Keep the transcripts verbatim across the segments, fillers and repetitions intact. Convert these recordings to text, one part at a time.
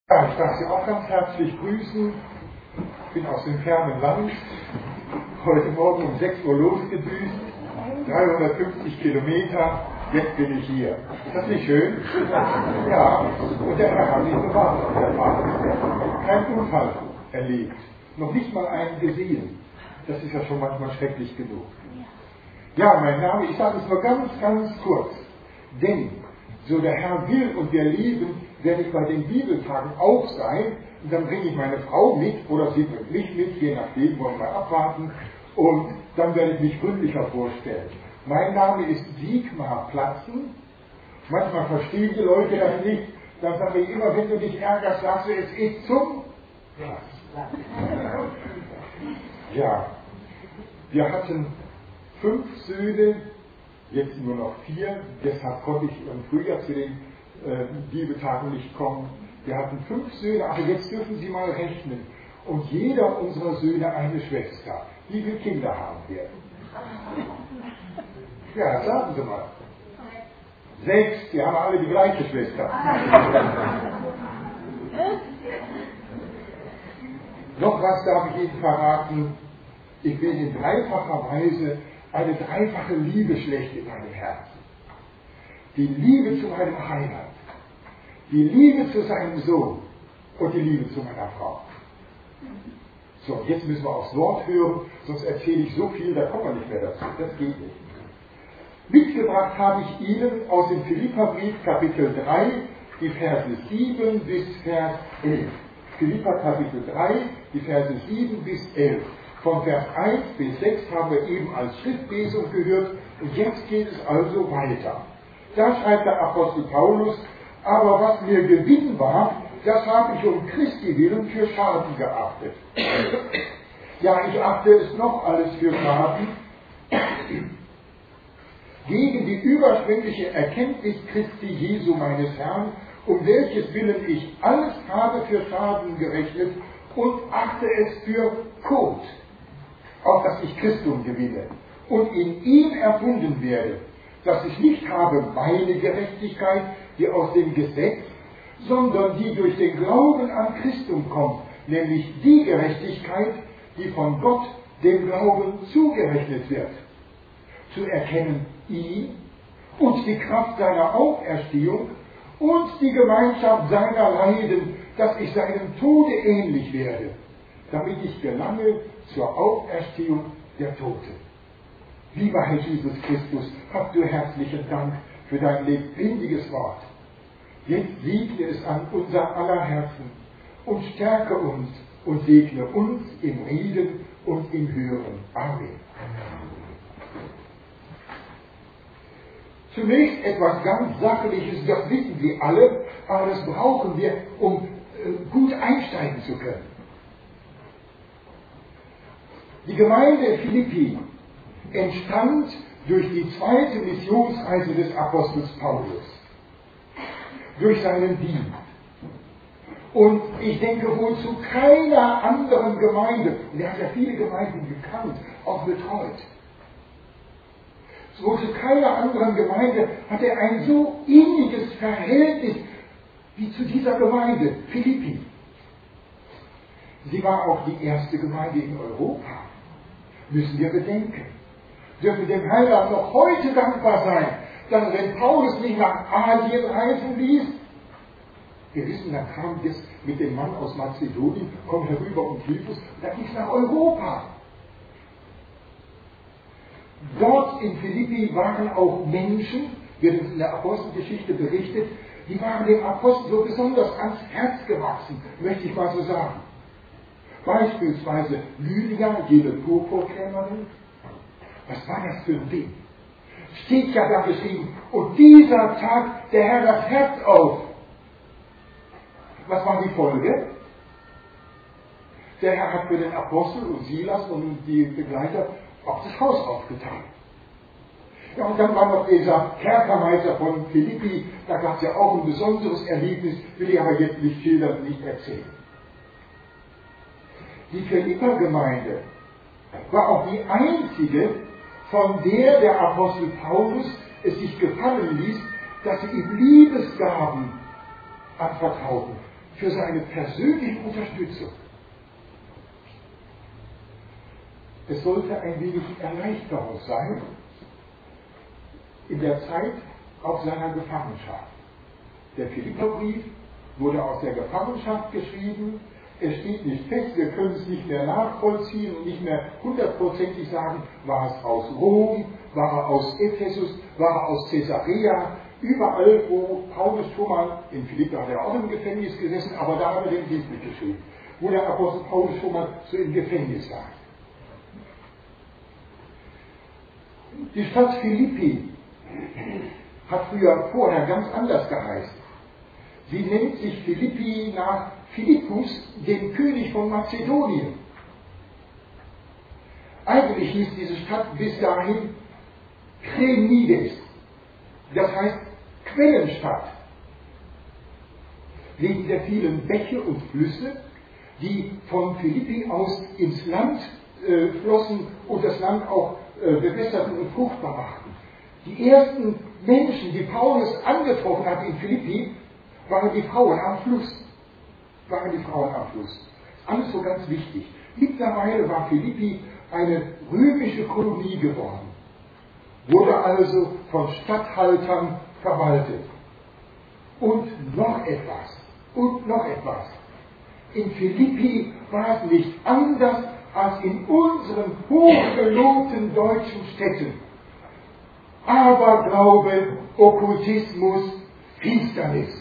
Ja, ich darf Sie auch ganz herzlich grüßen. Ich bin aus dem fernen Land, heute Morgen um sechs Uhr losgedüst, dreihundertfünfzig Kilometer, jetzt bin ich hier. Ist das nicht schön? Ja, und der Herr hat mich bewahrt, der Vater. Kein Unfall erlebt, noch nicht mal einen gesehen. Das ist ja schon manchmal schrecklich genug. Ja, mein Name, ich sage es nur ganz, ganz kurz, denn so der Herr will und wir leben, werde ich bei den Bibeltagen auch sein, und dann bringe ich meine Frau mit, oder sie bringt mich mit, je nachdem, wollen wir abwarten, und dann werde ich mich gründlicher vorstellen. Mein Name ist Dietmar Platzen, manchmal verstehen die Leute das nicht, dann sage ich immer, wenn du dich ärgerst, sagst du, es ist zum Platz. Ja, wir hatten fünf Söhne, jetzt nur noch vier, deshalb konnte ich im Frühjahr zu den äh, Bibeltagen nicht kommen. Wir hatten fünf Söhne, aber jetzt dürfen Sie mal rechnen. Und jeder unserer Söhne eine Schwester. Wie viele Kinder haben wir? Ja, sagen Sie mal. Sechs, die haben alle die gleiche Schwester. Noch was darf ich Ihnen verraten. Ich bin in dreifacher Weise eine dreifache Liebe schlecht in meinem Herzen. Die Liebe zu meinem Heiland, die Liebe zu seinem Sohn und die Liebe zu meiner Frau. So, jetzt müssen wir aufs Wort hören, sonst erzähle ich so viel, da kommen wir nicht mehr dazu. Das geht nicht. Mitgebracht habe ich Ihnen aus dem Philipperbrief Kapitel drei die Verse sieben bis Vers elf. Philipper Kapitel drei, die Verse sieben bis elf. Von Vers eins bis sechs haben wir eben als Schriftlesung gehört und jetzt geht es also weiter. Da schreibt der Apostel Paulus, aber was mir Gewinn war, das habe ich um Christi willen für Schaden geachtet. Ja, ich achte es noch alles für Schaden, gegen die überschwängliche Erkenntnis Christi Jesu meines Herrn, um welches Willen ich alles habe für Schaden gerechnet und achte es für Kot, auf dass ich Christum gewinne und in ihm erfunden werde, dass ich nicht habe meine Gerechtigkeit, die aus dem Gesetz, sondern die durch den Glauben an Christum kommt, nämlich die Gerechtigkeit, die von Gott dem Glauben zugerechnet wird. Zu erkennen ihn und die Kraft seiner Auferstehung und die Gemeinschaft seiner Leiden, dass ich seinem Tode ähnlich werde, damit ich gelange zur Auferstehung der Toten. Lieber Herr Jesus Christus, hab du herzlichen Dank für dein lebendiges Wort. Jetzt segne es an unser aller Herzen und stärke uns und segne uns im Reden und im Hören. Amen. Zunächst etwas ganz Sachliches, das wissen Sie alle, aber das brauchen wir, um äh, gut einsteigen zu können. Die Gemeinde Philippi entstand durch die zweite Missionsreise des Apostels Paulus, durch seinen Dienst. Und ich denke wohl zu keiner anderen Gemeinde, und er hat ja viele Gemeinden gekannt, auch betreut, wohl zu keiner anderen Gemeinde hat er ein so inniges Verhältnis wie zu dieser Gemeinde Philippi. Sie war auch die erste Gemeinde in Europa. Müssen wir bedenken. Dürfen dem Heiland noch heute dankbar sein, dass er den Paulus nicht nach Asien reisen ließ. Wir wissen, da kam jetzt mit dem Mann aus Mazedonien, kommt herüber und hilft uns, da ging es nach Europa. Dort in Philippi waren auch Menschen, wird in der Apostelgeschichte berichtet, die waren dem Apostel so besonders ans Herz gewachsen, möchte ich mal so sagen. Beispielsweise Lydia, jene Purpurkrämerin. Was war das für ein Ding? Steht ja da geschrieben, und dieser Tag, der Herr das Herz auf. Was war die Folge? Der Herr hat für den Apostel und Silas und die Begleiter auch das Haus aufgetan. Ja, und dann war noch dieser Kerkermeister von Philippi, da gab es ja auch ein besonderes Erlebnis, will ich aber jetzt nicht schildern, nicht erzählen. Die Philipper-Gemeinde war auch die einzige, von der der Apostel Paulus es sich gefallen ließ, dass sie ihm Liebesgaben anvertrauten. für seine persönliche Unterstützung. Es sollte ein wenig Erleichterung sein in der Zeit auf seiner Gefangenschaft. Der Philipperbrief wurde aus der Gefangenschaft geschrieben. Es steht nicht fest, wir können es nicht mehr nachvollziehen und nicht mehr hundertprozentig sagen, war es aus Rom, war er aus Ephesus, war er aus Caesarea. Überall, wo Paulus schon mal, in Philippi hat er auch im Gefängnis gesessen, aber da hat er den Brief mitgeschrieben, wo der Apostel Paulus schon mal so im Gefängnis war. Die Stadt Philippi hat früher vorher ganz anders geheißen. Sie nennt sich Philippi nach Philippus, dem König von Mazedonien. Eigentlich hieß diese Stadt bis dahin Krenides, das heißt Quellenstadt, wegen der vielen Bäche und Flüsse, die von Philippi aus ins Land äh, flossen und das Land auch äh, bewässerten und fruchtbar machten. Die ersten Menschen, die Paulus angetroffen hat in Philippi, waren die Frauen am Fluss. Waren die Frauen am Fluss. Alles so ganz wichtig. Mittlerweile war Philippi eine römische Kolonie geworden, wurde also von Statthaltern verwaltet. Und noch etwas, und noch etwas. In Philippi war es nicht anders als in unseren hochgelobten deutschen Städten. Aberglaube, Okkultismus, Finsternis.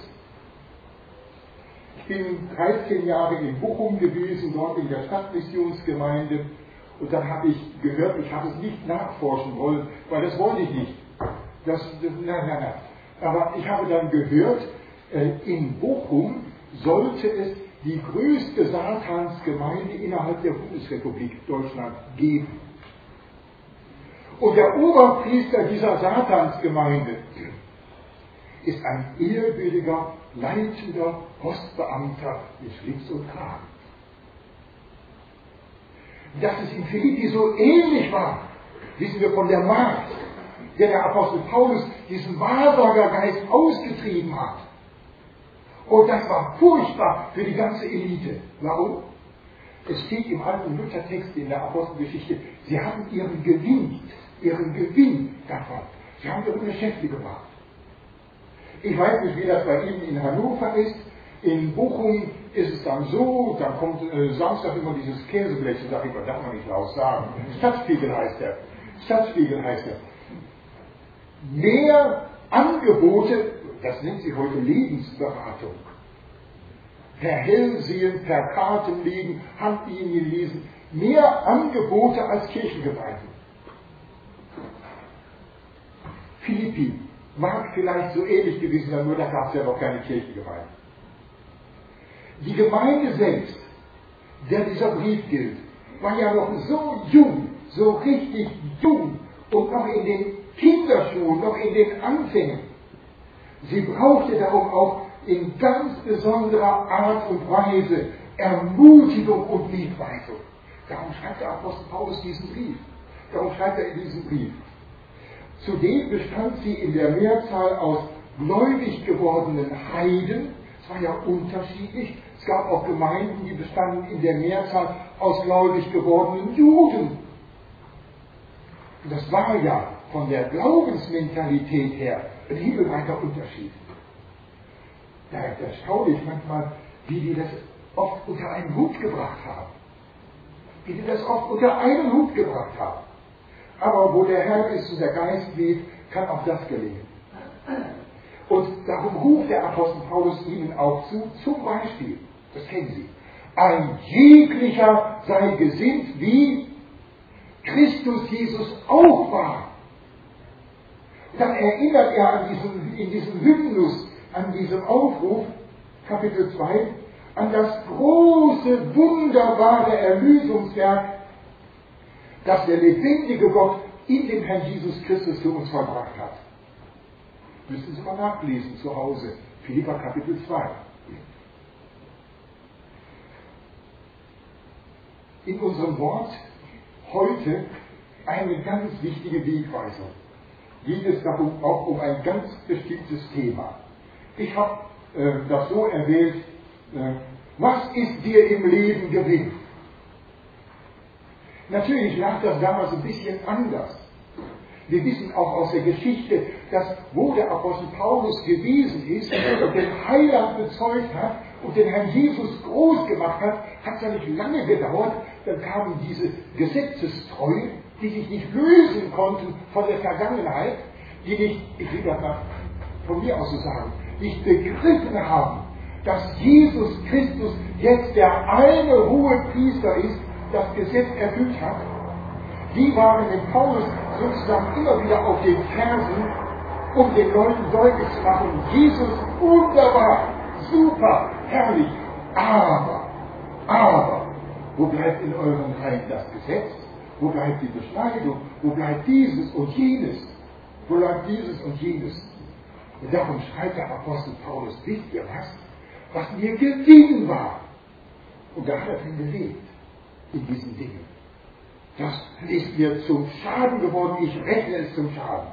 Ich bin dreizehn Jahre in Bochum gewesen, dort in der Stadtmissionsgemeinde. Und dann habe ich gehört, ich habe es nicht nachforschen wollen, weil das wollte ich nicht. Das, das, nein, nein, nein. Aber ich habe dann gehört, in Bochum sollte es die größte Satansgemeinde innerhalb der Bundesrepublik Deutschland geben. Und der Oberpriester dieser Satansgemeinde ist ein ehrwürdiger, leitender Postbeamter mit Schlips und Kragen. Dass es in Philippi so ähnlich war, wissen wir von der Magd, der der Apostel Paulus diesen Wahrsagergeist ausgetrieben hat. Und das war furchtbar für die ganze Elite. Warum? Es steht im alten Luthertext in der Apostelgeschichte, sie haben ihren Gewinn, ihren Gewinn davon, sie haben ihre Geschäfte gemacht. Ich weiß nicht, wie das bei Ihnen in Hannover ist. In Bochum ist es dann so, dann kommt äh, Samstag immer dieses Käseblech, das sage ich mal, darf man nicht laut sagen. Stadtspiegel heißt er. Stadtspiegel heißt er. Mehr Angebote, das nennt sich heute Lebensberatung. Per Hellsehen, per Kartenlegen, Handlinien lesen, mehr Angebote als Kirchengemeinden. Philippi mag vielleicht so ähnlich gewesen sein, nur da gab es ja noch keine Kirchengemeinde. Die Gemeinde selbst, der dieser Brief gilt, war ja noch so jung, so richtig jung und noch in den Kinderschuhen, noch in den Anfängen. Sie brauchte darum auch in ganz besonderer Art und Weise Ermutigung und Wegweisung. Darum schreibt der Apostel Paulus diesen Brief. Darum schreibt er in diesem Brief. Zudem bestand sie in der Mehrzahl aus gläubig gewordenen Heiden. Es war ja unterschiedlich. Es gab auch Gemeinden, die bestanden in der Mehrzahl aus gläubig gewordenen Juden. Und das war ja von der Glaubensmentalität her ein himmelweiter Unterschied. Da erstaune ich manchmal, wie die das oft unter einen Hut gebracht haben. Wie die das oft unter einen Hut gebracht haben. Aber wo der Herr ist und der Geist weht, kann auch das gelingen. Und darum ruft der Apostel Paulus ihnen auch zu, zum Beispiel, das kennen Sie, ein jeglicher sei gesinnt, wie Christus Jesus auch war. Dann erinnert er an diesen, in diesem Hymnus, an diesem Aufruf, Kapitel zwei, an das große, wunderbare Erlösungswerk, das der lebendige Gott in dem Herrn Jesus Christus für uns vollbracht hat. Müssen Sie mal nachlesen zu Hause. Philipper Kapitel zwei. In unserem Wort heute eine ganz wichtige Wegweisung. Geht es darum auch um ein ganz bestimmtes Thema. Ich habe äh, das so erwählt, Was ist dir im Leben Gewinn? Natürlich lag das damals ein bisschen anders. Wir wissen auch aus der Geschichte, dass wo der Apostel Paulus gewesen ist und den Heiland bezeugt hat und den Herrn Jesus groß gemacht hat, hat es ja nicht lange gedauert, dann kamen diese Gesetzestreuen, die sich nicht lösen konnten von der Vergangenheit, die nicht, ich will das mal von mir aus so sagen, nicht begriffen haben, dass Jesus Christus jetzt der eine hohe Priester ist, das Gesetz erfüllt hat. Die waren dem Paulus sozusagen immer wieder auf den Fersen, um den Leuten deutlich zu machen, Jesus, wunderbar, super, herrlich, aber, aber, wo bleibt in euren Reihen das Gesetz? Wo bleibt die Beschneidung? Wo bleibt dieses und jenes? Wo bleibt dieses und jenes? Und darum schreibt der Apostel Paulus, wisst ihr was? Was mir Gewinn war. Und da hat er drin gelebt, in diesen Dingen. Das ist mir zum Schaden geworden, ich rechne es zum Schaden.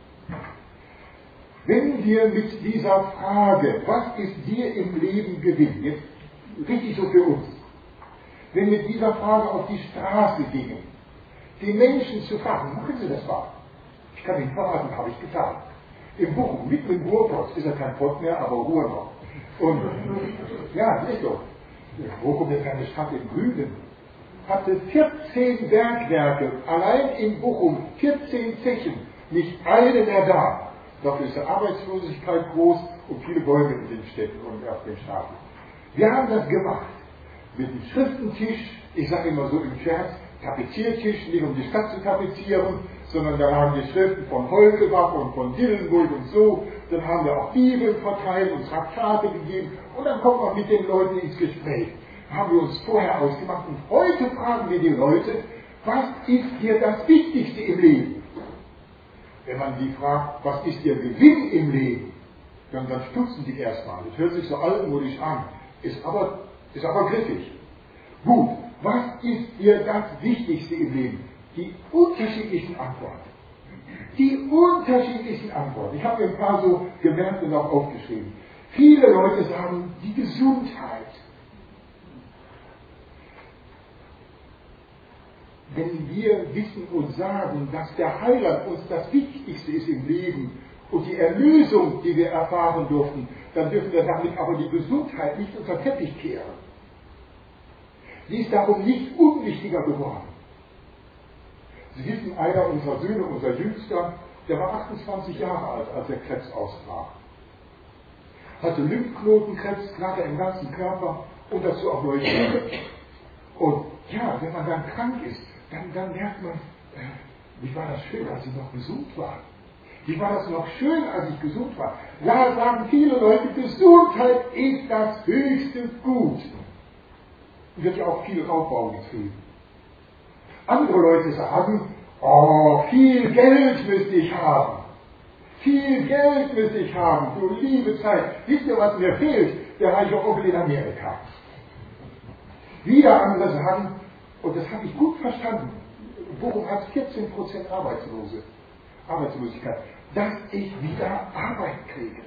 Wenn wir mit dieser Frage, was ist dir im Leben Gewinn, jetzt richtig so für uns, wenn wir mit dieser Frage auf die Straße gingen, die Menschen zu fragen, machen Sie das mal? Ich kann Ihnen verraten, habe ich getan. Im Bochum, mitten im Ruhrpott, ist ja kein Pott mehr, aber Ruhr noch. Und, ja, das ist doch. Bochum ist eine Stadt im Grünen. Hatte vierzehn Bergwerke, allein in Bochum, vierzehn Zechen, nicht eine mehr da. Dafür ist die Arbeitslosigkeit groß und viele Bäume in den Städten und auf den Staaten. Wir haben das gemacht. Mit dem Schriftentisch, ich sage immer so im Scherz, Tapeziertisch, nicht um die Stadt zu tapezieren, sondern da haben die Schriften von Holkebach und von Dillenburg und so. Dann haben wir auch Bibeln verteilt und Traktate gegeben und dann kommt man mit den Leuten ins Gespräch. Haben wir uns vorher ausgemacht und heute fragen wir die Leute, was ist dir das Wichtigste im Leben? Wenn man die fragt, was ist dir Gewinn im Leben, dann, dann stutzen die erstmal. Das hört sich so altmodisch an, ist aber, ist aber griffig. Gut, was ist dir das Wichtigste im Leben? Die unterschiedlichen Antworten. Die unterschiedlichen Antworten. Ich habe mir ein paar so gemerkt und auch aufgeschrieben. Viele Leute sagen, die Gesundheit. Wenn wir wissen und sagen, dass der Heiland uns das Wichtigste ist im Leben und die Erlösung, die wir erfahren durften, dann dürfen wir damit aber die Gesundheit nicht unter den Teppich kehren. Sie ist darum nicht unwichtiger geworden. Sie wissen, einer unserer Söhne, unser Jüngster, der war achtundzwanzig Jahre alt, als er Krebs ausbrach. Hatte Lymphknotenkrebs, Knacker im ganzen Körper und dazu auch Leuchten. Und ja, wenn man dann krank ist, dann, dann merkt man, äh, wie war das schön, als ich noch gesund war. Wie war das noch schön, als ich gesund war. Da sagen viele Leute, Gesundheit ist das höchste Gut. Wird ja auch viel Raubbau getrieben. Andere Leute sagen, oh, viel Geld müsste ich haben. Viel Geld müsste ich haben, du liebe Zeit. Wisst ihr, was mir fehlt? Der reiche Onkel in Amerika. Wieder andere sagen, und das habe ich gut verstanden, Bochum hat vierzehn Prozent Arbeitslose, Arbeitslosigkeit, dass ich wieder Arbeit kriege.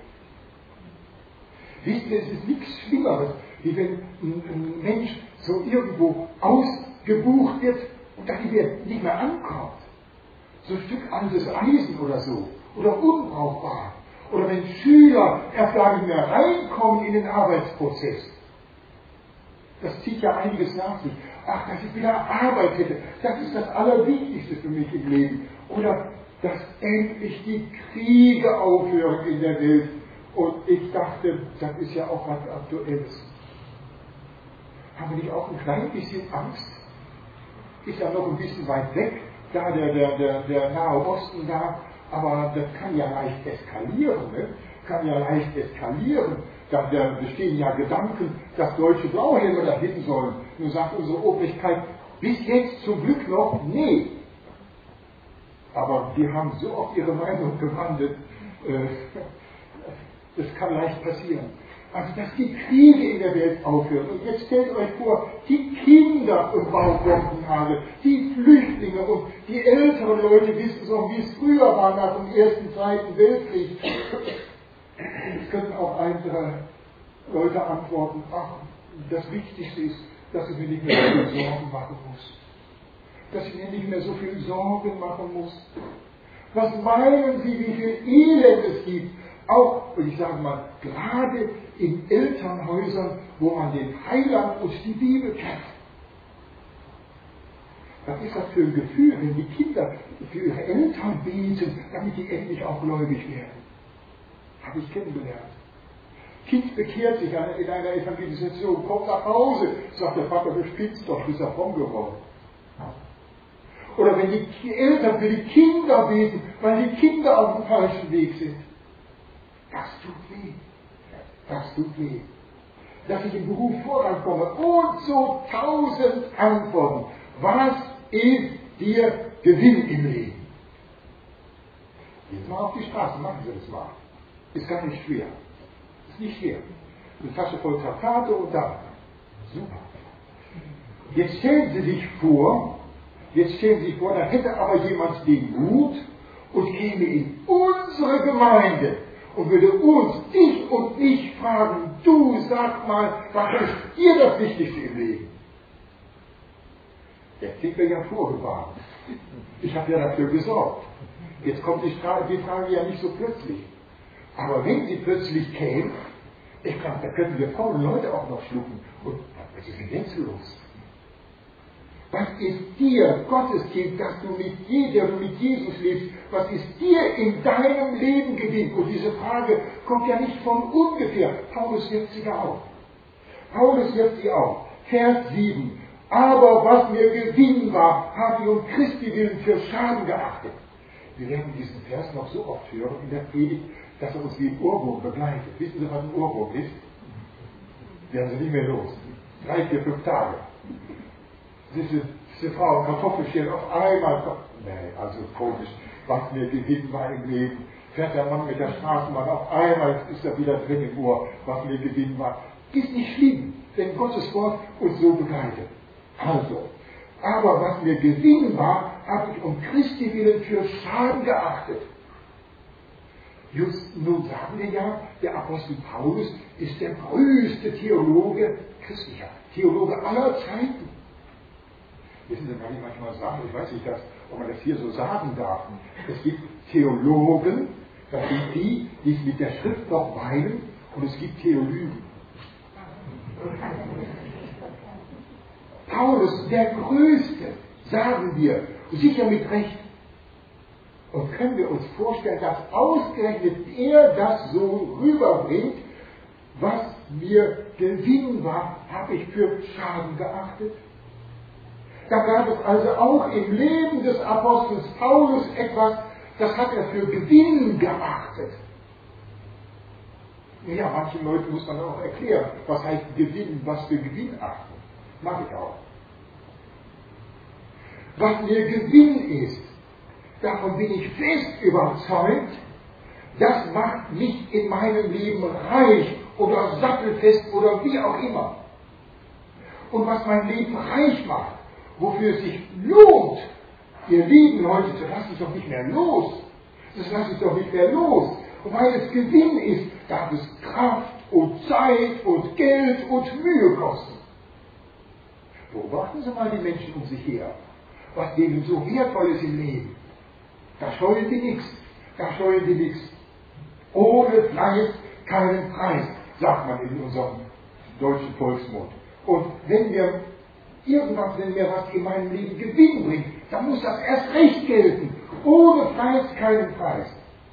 Wisst ihr, es ist nichts Schlimmeres, wie wenn ein, ein Mensch so irgendwo ausgebucht wird und dann nicht mehr ankommt. So ein Stück altes Eisen oder so, oder unbrauchbar. Oder wenn Schüler erst gar nicht mehr reinkommen in den Arbeitsprozess. Das zieht ja einiges nach sich. Ach, dass ich wieder Arbeit hätte, das ist das Allerwichtigste für mich im Leben. Oder dass endlich die Kriege aufhören in der Welt. Und ich dachte, das ist ja auch was Aktuelles. Haben wir nicht auch ein klein bisschen Angst? Ist ja noch ein bisschen weit weg, da der, der, der, der Nahe Osten da, aber das kann ja leicht eskalieren, ne? Kann ja leicht eskalieren. Da, da bestehen ja Gedanken, dass deutsche Blauhelme dahin sollen. Nun sagt unsere Obrigkeit, bis jetzt zum Glück noch, nee. Aber die haben so oft ihre Meinung gewandelt, äh, das kann leicht passieren. Also, dass die Kriege in der Welt aufhören. Und jetzt stellt euch vor, die Kinder im Baubomben alle, die Flüchtlinge und die älteren Leute wissen so, wie es früher war nach dem Ersten, Zweiten Weltkrieg. Es könnten auch andere Leute antworten, ach, das Wichtigste ist, dass ich mir nicht mehr so viel Sorgen machen muss. Dass ich mir nicht mehr so viel Sorgen machen muss. Was meinen Sie, wie viel Elend es gibt? Auch, und ich sage mal, gerade in Elternhäusern, wo man den Heiland und die Bibel kennt. Was ist das für ein Gefühl, wenn die Kinder für ihre Eltern beten, damit die endlich auch gläubig werden? Habe ich kennengelernt. Kind bekehrt sich in einer Evangelisation, kommt nach Hause, sagt der Vater, du spielst doch, du bist ja fromm geworden. Oder wenn die Eltern für die Kinder beten, weil die Kinder auf dem falschen Weg sind. Das tut weh. Das tut weh. Dass ich im Beruf vorankomme und so tausend Antworten. Was ist dir Gewinn im Leben? Jetzt mal auf die Straße, machen Sie das mal. Ist gar nicht schwer. Ist nicht schwer. Eine Tasche voll Traktate und dann. Super. Jetzt stellen Sie sich vor, jetzt stellen Sie sich vor, da hätte aber jemand den Mut und käme in unsere Gemeinde und würde uns, dich und mich fragen, du sag mal, was ist dir das Wichtigste im Leben? Der klingt mir ja vorgewarnt. Ich habe ja dafür gesorgt. Jetzt kommt die Frage, die Frage ja nicht so plötzlich. Aber wenn sie plötzlich käme, ich glaube, da könnten wir faule Leute auch noch schlucken. Und was ist denn jetzt los? Was ist dir, Gotteskind, dass du mit, Je- du mit Jesus lebst, was ist dir in deinem Leben Gewinn? Und diese Frage kommt ja nicht von ungefähr. Paulus wirft sie auf. Paulus wirft sie auf. Vers sieben. Aber was mir Gewinn war, habe ich um Christi willen für Schaden geachtet. Wir werden diesen Vers noch so oft hören in der Predigt, dass er uns wie ein Ohrwurm begleitet. Wissen Sie, was ein Ohrwurm ist? Werden Sie nicht mehr los. Drei, vier, fünf Tage. Diese, diese Frau Kartoffelchen auf einmal kommt. Nee, also komisch, was mir Gewinn war im Leben. Fährt der Mann mit der Straßenbahn, auf einmal ist er wieder drin im Ohr, was mir Gewinn war. Ist nicht schlimm, wenn Gottes Wort uns so begleitet. Also, aber was mir Gewinn war, habe ich um Christi willen für Schaden geachtet. Just nun sagen wir ja, der Apostel Paulus ist der größte Theologe christlicher, Theologe aller Zeiten. Wissen Sie, kann ich manchmal sagen, ich weiß nicht, dass, ob man das hier so sagen darf. Es gibt Theologen, das sind die, die sich mit der Schrift noch weinen, und es gibt Theologen. Paulus, der Größte, sagen wir, sicher mit Recht. Und können wir uns vorstellen, dass ausgerechnet er das so rüberbringt, was mir Gewinn war, habe ich für Schaden geachtet? Da gab es also auch im Leben des Apostels Paulus etwas, das hat er für Gewinn geachtet. Ja, manchen Leuten muss man auch erklären, was heißt Gewinn, was für Gewinn achten. Mache ich auch. Was mir Gewinn ist, davon bin ich fest überzeugt, das macht mich in meinem Leben reich oder sattelfest oder wie auch immer. Und was mein Leben reich macht, wofür es sich lohnt, ihr Leben Leute, das lasse ich doch nicht mehr los. Das lasse ich doch nicht mehr los. Und weil es Gewinn ist, darf es Kraft und Zeit und Geld und Mühe kosten. Beobachten Sie mal die Menschen um sich her, was denen so wertvoll ist im Leben. Da scheuen die nichts, da scheuen die nichts. Ohne Fleiß keinen Preis, sagt man in unserem deutschen Volksmund. Und wenn mir irgendwas, wenn mir was in meinem Leben Gewinn bringt, dann muss das erst recht gelten. Ohne Fleiß keinen Preis.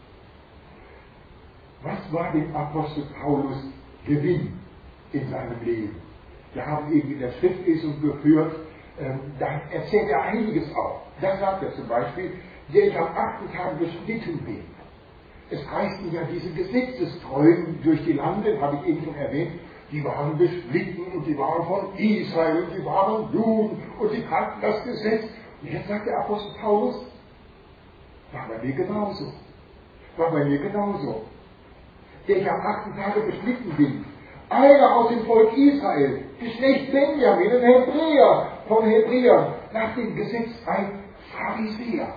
Was war dem Apostel Paulus Gewinn in seinem Leben? Wir haben eben in der Schriftlesung gehört, ähm, da erzählt er einiges auf. Da sagt er zum Beispiel, der ich am achten Tag beschnitten bin. Es reisten ja diese Gesetzestreuen durch die Lande, habe ich eben schon erwähnt, die waren beschnitten und die waren von Israel und die waren Juden und die kannten das Gesetz. Und jetzt sagt der Apostel Paulus, war bei mir genauso. War bei mir genauso. Der ich am achten Tage beschnitten bin. Einer aus dem Volk Israel, Geschlecht Benjamin, ein Hebräer, von Hebräern, nach dem Gesetz ein Pharisäer.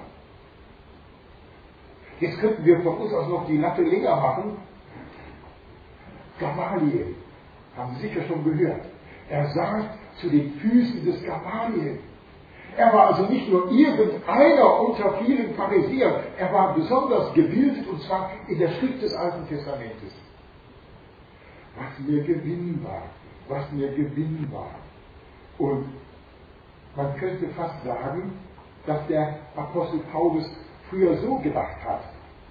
Jetzt könnten wir von uns aus noch die Latte länger machen. Gamaliel, Haben Sie sicher schon gehört. Er saß zu den Füßen des Gamaliel. Er war also nicht nur irgendeiner unter vielen Pharisäern, er war besonders gebildet, und zwar in der Schrift des Alten Testamentes. Was mir Gewinn war, was mir Gewinn war. Und man könnte fast sagen, dass der Apostel Paulus früher so gedacht hat.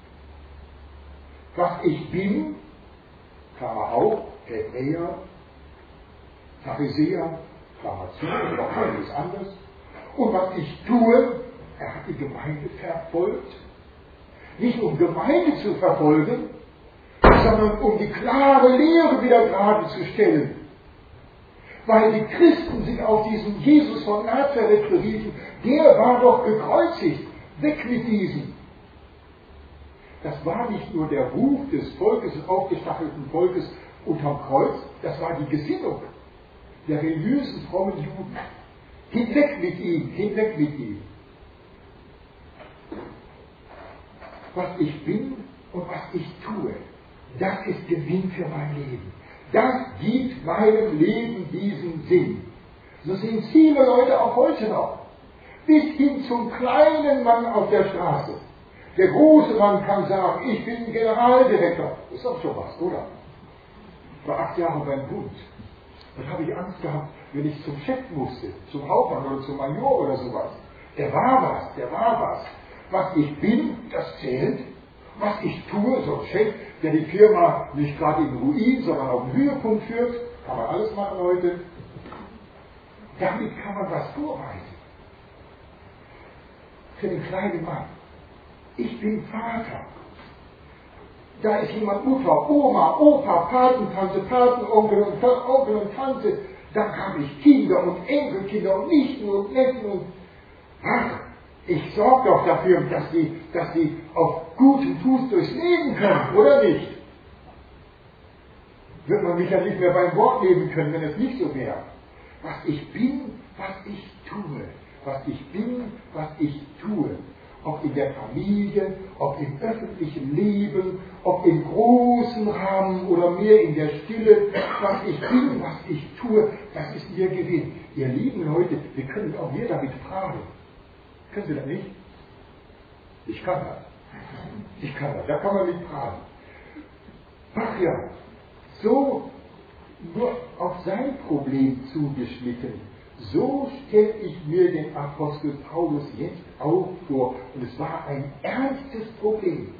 Was ich bin, Klammer auf, Hebräer, Pharisäer, Klammer zu, oder alles anderes. Und was ich tue, er hat die Gemeinde verfolgt. Nicht um Gemeinde zu verfolgen, sondern um die klare Lehre wieder gerade zu stellen. Weil die Christen sich auf diesen Jesus von Nazareth beriefen, der war doch gekreuzigt, weg mit diesem. Das war nicht nur der Ruf des Volkes, des aufgestachelten Volkes unterm Kreuz, das war die Gesinnung der religiösen, frommen Juden. Hinweg mit ihm, hinweg mit ihm. Was ich bin und was ich tue, das ist Gewinn für mein Leben. Das gibt meinem Leben diesen Sinn. So sehen viele Leute auch heute noch. Bis hin zum kleinen Mann auf der Straße. Der große Mann kann sagen, ich bin Generaldirektor. Ist doch schon was, oder? Ich war acht Jahre beim Bund. Dann habe ich Angst gehabt, wenn ich zum Chef musste, zum Hauptmann oder zum Major oder sowas. Der war was, der war was. Was ich bin, das zählt. Was ich tue, so ein Chef, der die Firma nicht gerade in Ruin, sondern auf den Höhepunkt führt, kann man alles machen heute. Damit kann man was vorweisen. Für den kleinen Mann. Ich bin Vater. Da ist jemand Mutter, Oma, Opa, Patentante, Patenonkel und Onkel und Tante. Dann habe ich Kinder und Enkelkinder und Nichten und Neffen und ach, ich sorge doch dafür, dass die, dass die auf gutem Fuß durchs Leben können, oder nicht? Wird man mich ja nicht mehr beim Wort nehmen können, wenn es nicht so wäre. Was ich bin, was ich tue. Was ich bin, was ich tue. Ob in der Familie, ob im öffentlichen Leben, ob im großen Rahmen oder mehr in der Stille. Was ich bin, was ich tue, das ist ihr Gewinn. Ihr lieben Leute, wir können auch wir damit fragen. Können Sie das nicht? Ich kann das. Ich kann das. Da kann man nicht fragen. Ach ja, so nur auf sein Problem zugeschnitten. So stelle ich mir den Apostel Paulus jetzt auch vor. Und es war ein ernstes Problem.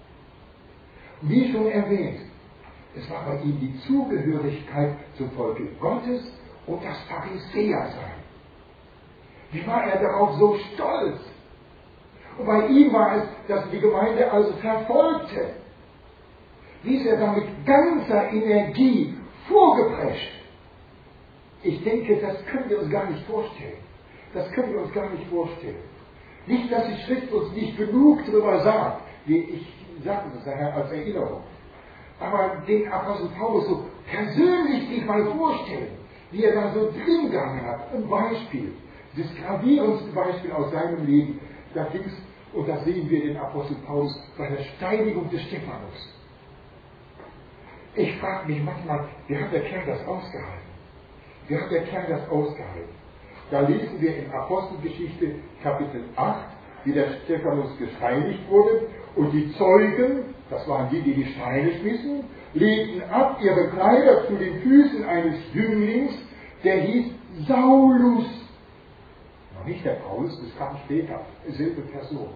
Wie schon erwähnt, es war bei ihm die Zugehörigkeit zum Volke Gottes und das Pharisäersein. Wie war er darauf so stolz? Und bei ihm war es, dass die Gemeinde also verfolgte. Wie ist er da mit ganzer Energie vorgeprescht? Ich denke, das können wir uns gar nicht vorstellen. Das können wir uns gar nicht vorstellen. Nicht, dass die Schrift uns nicht genug darüber sagt, wie ich sagte das daher als Erinnerung. Aber den Apostel Paulus so persönlich sich mal vorstellen, wie er da so drin gegangen hat. Ein Beispiel, das gravierendste Beispiel aus seinem Leben, da ging es, und da sehen wir den Apostel Paulus bei der Steinigung des Stephanus. Ich frage mich manchmal, wie hat der Kerl das ausgehalten? Wie hat der Kerl das ausgehalten? Da lesen wir in Apostelgeschichte Kapitel acht, wie der Stephanus gesteinigt wurde, und die Zeugen, das waren die, die die Steine schmissen, legten ab ihre Kleider zu den Füßen eines Jünglings, der hieß Saulus. Noch nicht der Paulus, das kam später, dieselbe Person.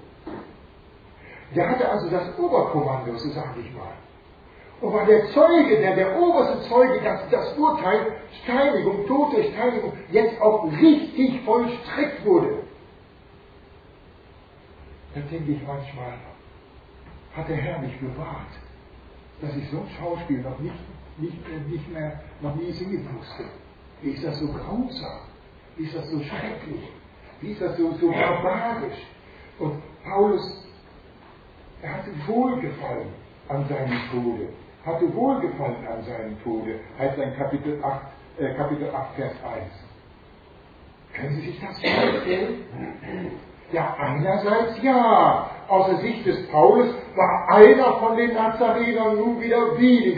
Der hatte also das Oberkommando, so sage ich mal. Und war der Zeuge, der, der oberste Zeuge, dass das Urteil Steinigung, Tod durch Steinigung jetzt auch richtig vollstreckt wurde. Da denke ich manchmal, hat der Herr mich bewahrt, dass ich so ein Schauspiel noch nicht, nicht, nicht mehr, noch nie singen musste. Wie ist das so grausam? Wie ist das so schrecklich? Wie ist das so, so barbarisch? Und Paulus, er hatte Wohlgefallen an seinem Tode. Hatte Wohlgefallen an seinem Tode, heißt ein Kapitel acht, äh, Kapitel acht, Vers eins. Können Sie sich das vorstellen? Ja, einerseits ja. Aus der Sicht des Paulus war einer von den Nazarenern nun wieder weniger.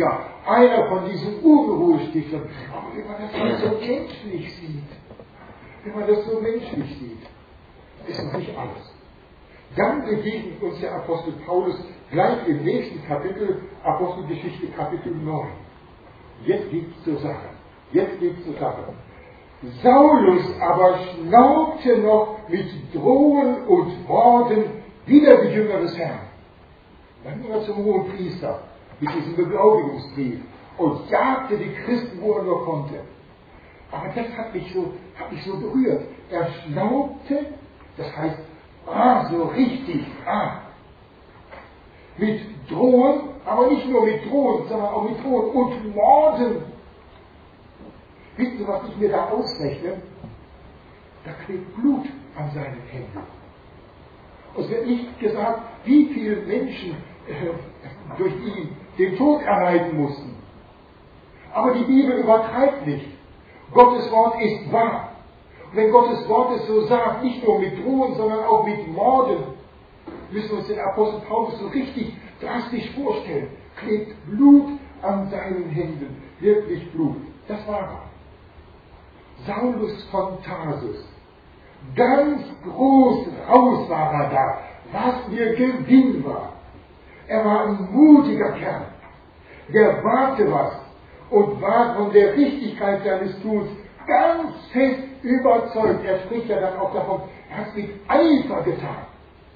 einer von diesen Unruhestiftern. Aber wenn man das mal so menschlich sieht, wenn man das so menschlich sieht, ist noch nicht alles. Dann begegnet uns der Apostel Paulus gleich im nächsten Kapitel, Apostelgeschichte Kapitel neun. Jetzt geht's zur Sache. Jetzt geht's zur Sache. Saulus aber schnaubte noch mit Drohen und Worten wider die Jünger des Herrn. Dann ging er zum hohen Priester mit diesem Beglaubigungsbrief und jagte die Christen, wo er nur konnte. Aber das hat mich so, hat mich so berührt. Er schnaubte, das heißt, ah, so richtig, ah, mit Drohen, aber nicht nur mit Drohen, sondern auch mit Drohen und Morden. Wissen Sie, was ich mir da ausrechne? Da klebt Blut an seinen Händen. Es wird nicht gesagt, wie viele Menschen äh, durch ihn den Tod erleiden mussten. Aber die Bibel übertreibt nicht. Gottes Wort ist wahr. Und wenn Gottes Wort es so sagt, nicht nur mit Drohen, sondern auch mit Morden, müssen wir uns den Apostel Paulus so richtig drastisch vorstellen. Klebt Blut an seinen Händen. Wirklich Blut. Das war er. Saulus von Tarsus. Ganz groß raus war er da, was mir Gewinn war. Er war ein mutiger Kerl. Der wagte was und war von der Richtigkeit seines Tuns ganz fest überzeugt. Er spricht ja dann auch davon, er hat es mit Eifer getan.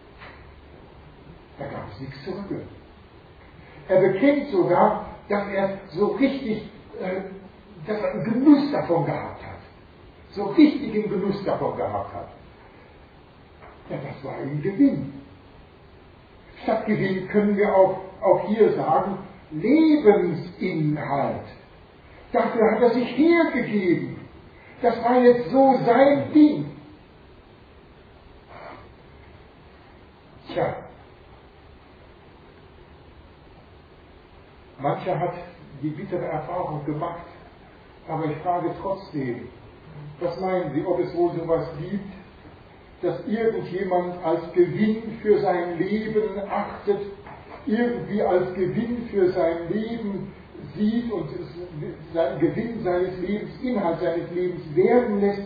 Da gab es nichts zu rütteln. Er bekennt sogar, dass er so richtig, äh, dass er einen Genuss davon gehabt hat. So richtigen Genuss davon gehabt hat. Ja, das war ein Gewinn. Statt Gewinn können wir auch, auch hier sagen, Lebensinhalt. Dafür hat er sich hergegeben. Das war jetzt so sein Ding. Tja. Mancher hat die bittere Erfahrung gemacht, aber ich frage trotzdem, was meinen Sie, ob es wohl sowas gibt, dass irgendjemand als Gewinn für sein Leben achtet, irgendwie als Gewinn für sein Leben sieht und seinen Gewinn seines Lebens, Inhalt seines Lebens werden lässt?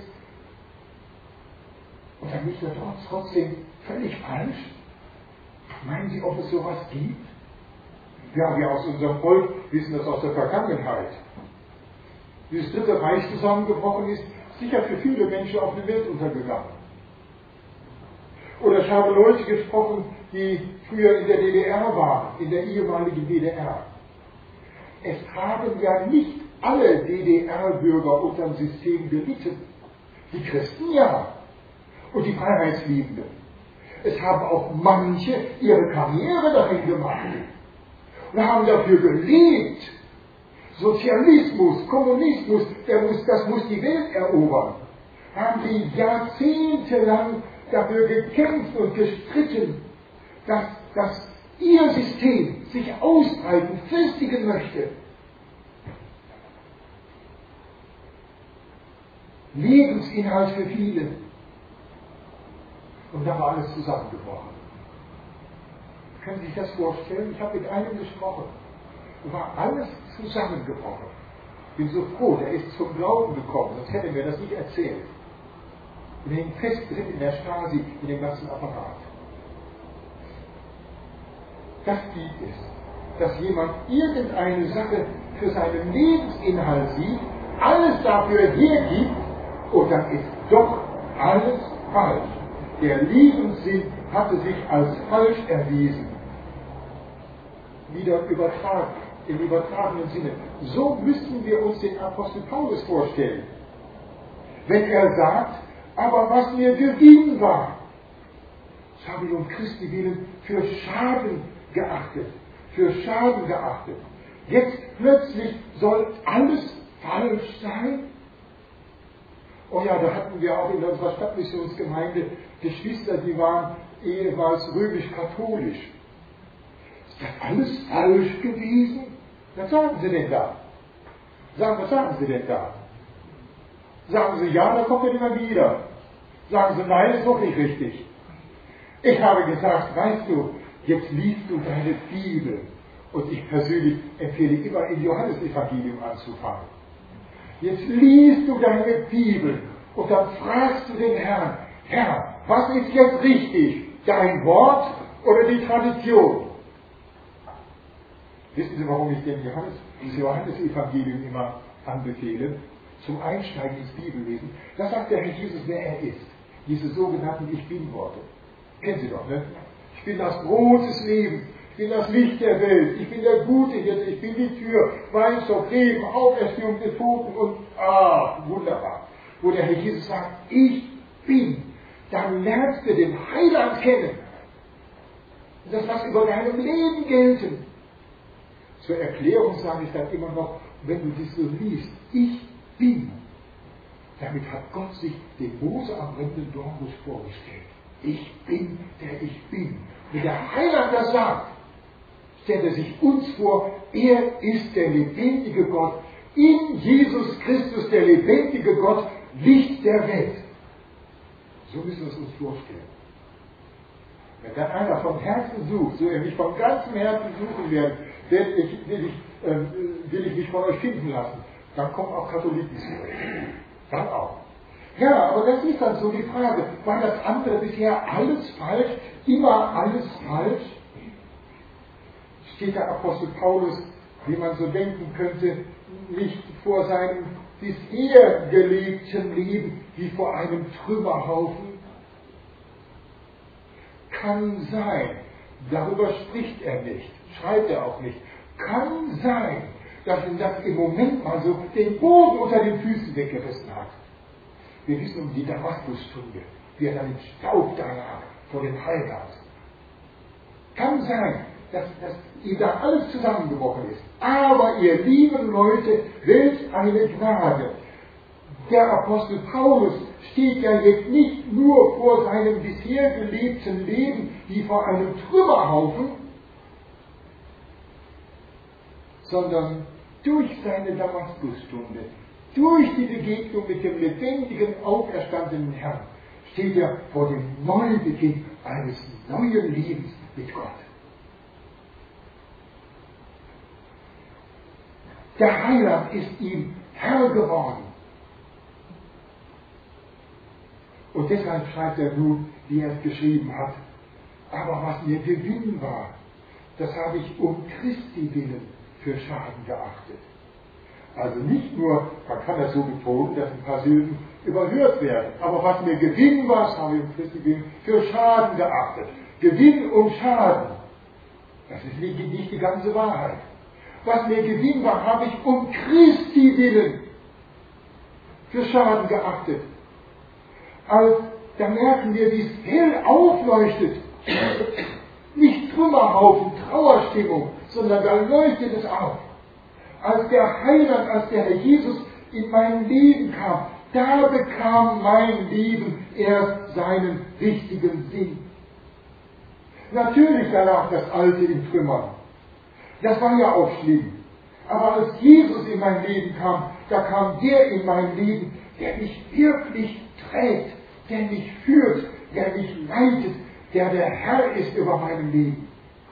Und dann ist er trotzdem völlig falsch? Meinen Sie, ob es sowas gibt? Ja, wir aus unserem Volk wissen das aus der Vergangenheit. Dieses Dritte Reich zusammengebrochen ist, sicher für viele Menschen auf der Welt untergegangen. Oder ich habe Leute gesprochen, die früher in der D D R waren, in der ehemaligen D D R. Es haben ja nicht alle D D R-Bürger unter dem System gelitten. Die Christen ja. Und die Freiheitsliebenden. Es haben auch manche ihre Karriere dahin gemacht. Und haben dafür gelebt. Sozialismus, Kommunismus, der muss, das muss die Welt erobern. Haben die jahrzehntelang dafür gekämpft und gestritten, dass, dass ihr System sich ausbreiten, festigen möchte. Lebensinhalt für viele. Und da war alles zusammengebrochen. Können Sie sich das vorstellen? Ich habe mit einem gesprochen. Da war alles zusammengebrochen. Ich bin so froh, der ist zum Glauben gekommen, sonst hätte er mir das nicht erzählt. Und hängt fest drin in der Stasi, in dem ganzen Apparat. Das gibt es, dass jemand irgendeine Sache für seinen Lebensinhalt sieht, alles dafür hergibt, und dann ist doch alles falsch. Der Lebenssinn hatte sich als falsch erwiesen. Wieder übertragen, im übertragenen Sinne. So müssten wir uns den Apostel Paulus vorstellen. Wenn er sagt, aber was mir Gewinn war, das habe ich um Christi willen für Schaden geachtet, für Schaden geachtet. Jetzt plötzlich soll alles falsch sein? Oh ja, da hatten wir auch in unserer Stadtmissionsgemeinde Geschwister, die waren ehemals römisch-katholisch. Ist das alles falsch gewesen? Was sagen Sie denn da? Sagen, was sagen Sie denn da? Sagen Sie ja, dann kommt er immer wieder. Sagen Sie nein, ist doch nicht richtig. Ich habe gesagt, weißt du, jetzt liest du deine Bibel Und ich persönlich empfehle immer, im Johannesevangelium anzufangen. Jetzt liest du deine Bibel und dann fragst du den Herrn, Herr, was ist jetzt richtig? Dein Wort oder die Tradition? Wissen Sie, warum ich den Johannes, das Johannesevangelium immer anbefehle? Zum Einsteigen ins Bibellesen. Da sagt der Herr Jesus, wer er ist. Diese sogenannten Ich Bin-Worte. Kennen Sie doch, ne? Ich bin das Brot des Lebens. Ich bin das Licht der Welt. Ich bin der Gute Hirte. Ich bin die Tür. Weinstock, Leben, Auferstehung des Toten und, ah, wunderbar. Wo der Herr Jesus sagt, ich bin. Dann lernst du den Heiland kennen. Und das, was über deinem Leben gelten. Zur Erklärung sage ich dann immer noch, wenn du das so liest, ich bin. Damit hat Gott sich den Mose am brennenden Dornbusch vorgestellt. Ich bin, der ich bin. Wenn der Heiland das sagt, stellt er sich uns vor, er ist der lebendige Gott, in Jesus Christus der lebendige Gott, Licht der Welt. So müssen wir es uns vorstellen. Wenn dann einer vom Herzen sucht, so er mich von ganzem Herzen suchen wird, will ich, will ich, äh, will ich mich von euch finden lassen, dann kommen auch Katholiken zu euch. Dann auch. Ja, aber das ist dann so die Frage, war das andere bisher alles falsch, immer alles falsch? Steht der Apostel Paulus, wie man so denken könnte, nicht vor seinem bisher gelebten Leben wie vor einem Trümmerhaufen? Kann sein, darüber spricht er nicht, schreibt er auch nicht. Kann sein, dass ihm das im Moment mal so den Boden unter den Füßen weggerissen hat. Wir wissen um die Damaskusstunde, wie er dann im Staub da lag vor dem Heiland. Kann sein, dass, dass ihm da alles zusammengebrochen ist. Aber ihr lieben Leute, welch eine Gnade. Der Apostel Paulus steht ja jetzt nicht nur vor seinem bisher gelebten Leben wie vor einem Trümmerhaufen, sondern durch seine Damaskusstunde, durch die Begegnung mit dem lebendigen, auferstandenen Herrn, steht er vor dem Neubeginn eines neuen Lebens mit Gott. Der Heiland ist ihm Herr geworden. Und deshalb schreibt er nun, wie er es geschrieben hat, aber was mir Gewinn war, das habe ich um Christi willen für Schaden geachtet. Also nicht nur, man kann das so betonen, dass ein paar Silben überhört werden, aber was mir Gewinn war, das habe ich um Christi willen für Schaden geachtet. Gewinn und Schaden, das ist nicht die ganze Wahrheit. Was mir Gewinn war, habe ich um Christi willen für Schaden geachtet. Also, da merken wir, wie es hell aufleuchtet. Nicht Trümmerhaufen, Trauerstimmung, sondern da leuchtet es auf. Als der Heiland, als der Herr Jesus in mein Leben kam, da bekam mein Leben erst seinen richtigen Sinn. Natürlich da lag das Alte in Trümmern. Das war ja auch schlimm. Aber als Jesus in mein Leben kam, da kam der in mein Leben, der mich wirklich trägt, der mich führt, der mich leitet, der der Herr ist über meinem Leben.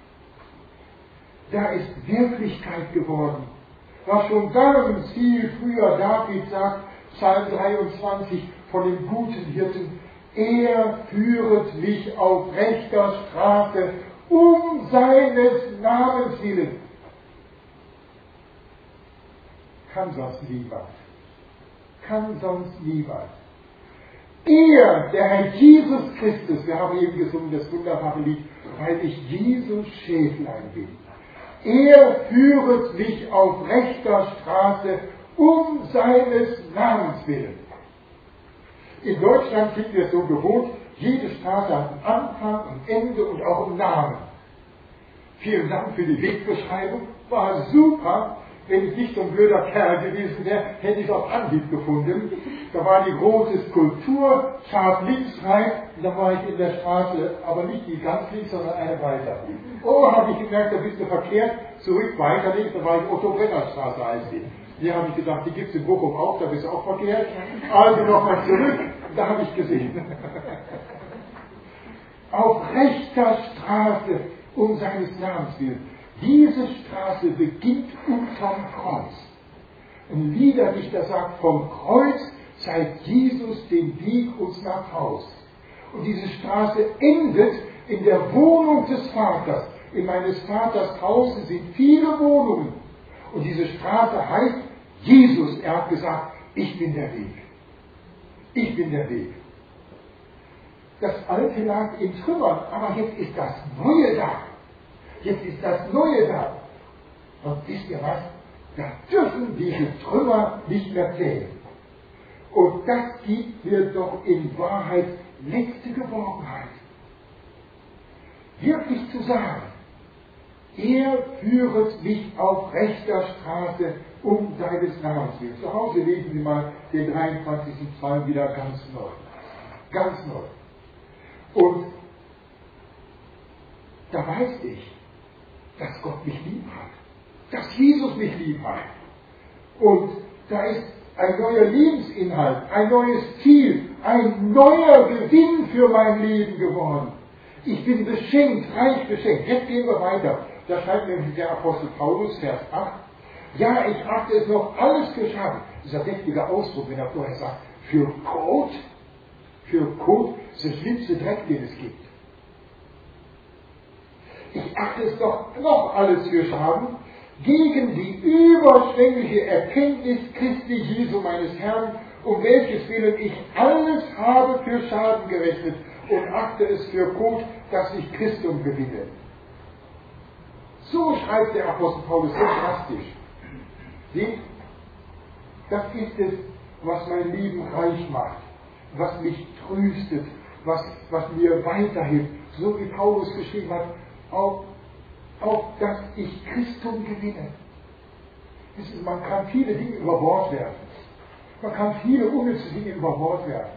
Da ist Wirklichkeit geworden. Was schon ganz viel früher David sagt, Psalm dreiundzwanzig, von dem guten Hirten, er führet mich auf rechter Straße um seines Namens willen. Kann sonst niemand. Kann sonst niemand. Er, der Herr Jesus Christus, wir haben eben gesungen das wunderbare Lied, weil ich Jesus Schäflein bin. Er führet mich auf rechter Straße um seines Namens willen. In Deutschland sind wir es so gewohnt, jede Straße hat einen Anfang, ein Ende und auch einen Namen. Vielen Dank für die Wegbeschreibung, war super. Wenn ich nicht so ein blöder Kerl gewesen wäre, hätte ich es auf Anhieb gefunden. Da war die große Skulptur, scharf links rein, und da war ich in der Straße, aber nicht die ganz links, sondern eine weiter. Oh, habe ich gemerkt, da bist du verkehrt, zurück weiter links, da war ich Otto-Brenner-Straße heißt die. Hier habe ich gedacht, die gibt es in Bochum auch, da bist du auch verkehrt. Also nochmal zurück, da habe ich gesehen. Auf rechter Straße um seines Namens willen. Diese Straße beginnt unterm Kreuz. Ein Liederdichter sagt, vom Kreuz zeigt Jesus den Weg uns nach Haus. Und diese Straße endet in der Wohnung des Vaters. In meines Vaters Haus sind viele Wohnungen. Und diese Straße heißt Jesus. Er hat gesagt, ich bin der Weg. Ich bin der Weg. Das Alte lag in Trümmern, aber jetzt ist das Neue da. Jetzt ist das Neue da. Und wisst ihr was? Da dürfen diese Trümmer nicht mehr zählen. Und das gibt mir doch in Wahrheit letzte Geborgenheit. Wirklich zu sagen, er führet mich auf rechter Straße um seines Namens willen. Zu Hause lesen Sie mal den dreiundzwanzigsten Psalm wieder ganz neu. Ganz neu. Und da weiß ich, dass Gott mich lieb hat. Dass Jesus mich lieb hat. Und da ist ein neuer Lebensinhalt, ein neues Ziel, ein neuer Gewinn für mein Leben geworden. Ich bin beschenkt, reich beschenkt. Jetzt gehen wir weiter. Da schreibt nämlich der Apostel Paulus, Vers acht, ja, ich achte es noch alles geschaffen. Dieser deftige Ausdruck, wenn er vorher sagt, für Kot, für Kot ist der schlimmste Dreck, den es gibt. Ich achte es doch noch alles für Schaden, gegen die überschwängliche Erkenntnis Christi Jesu meines Herrn, um welches Willen ich alles habe für Schaden gerechnet und achte es für Kot, dass ich Christum gewinne. So schreibt der Apostel Paulus sehr drastisch. Seht, das ist es, was mein Leben reich macht, was mich tröstet, was, was mir weiterhilft. So wie Paulus geschrieben hat, auf, auf dass ich Christum gewinne. Wissen, man kann viele Dinge über Bord werfen. Man kann viele unnütze Dinge über Bord werfen.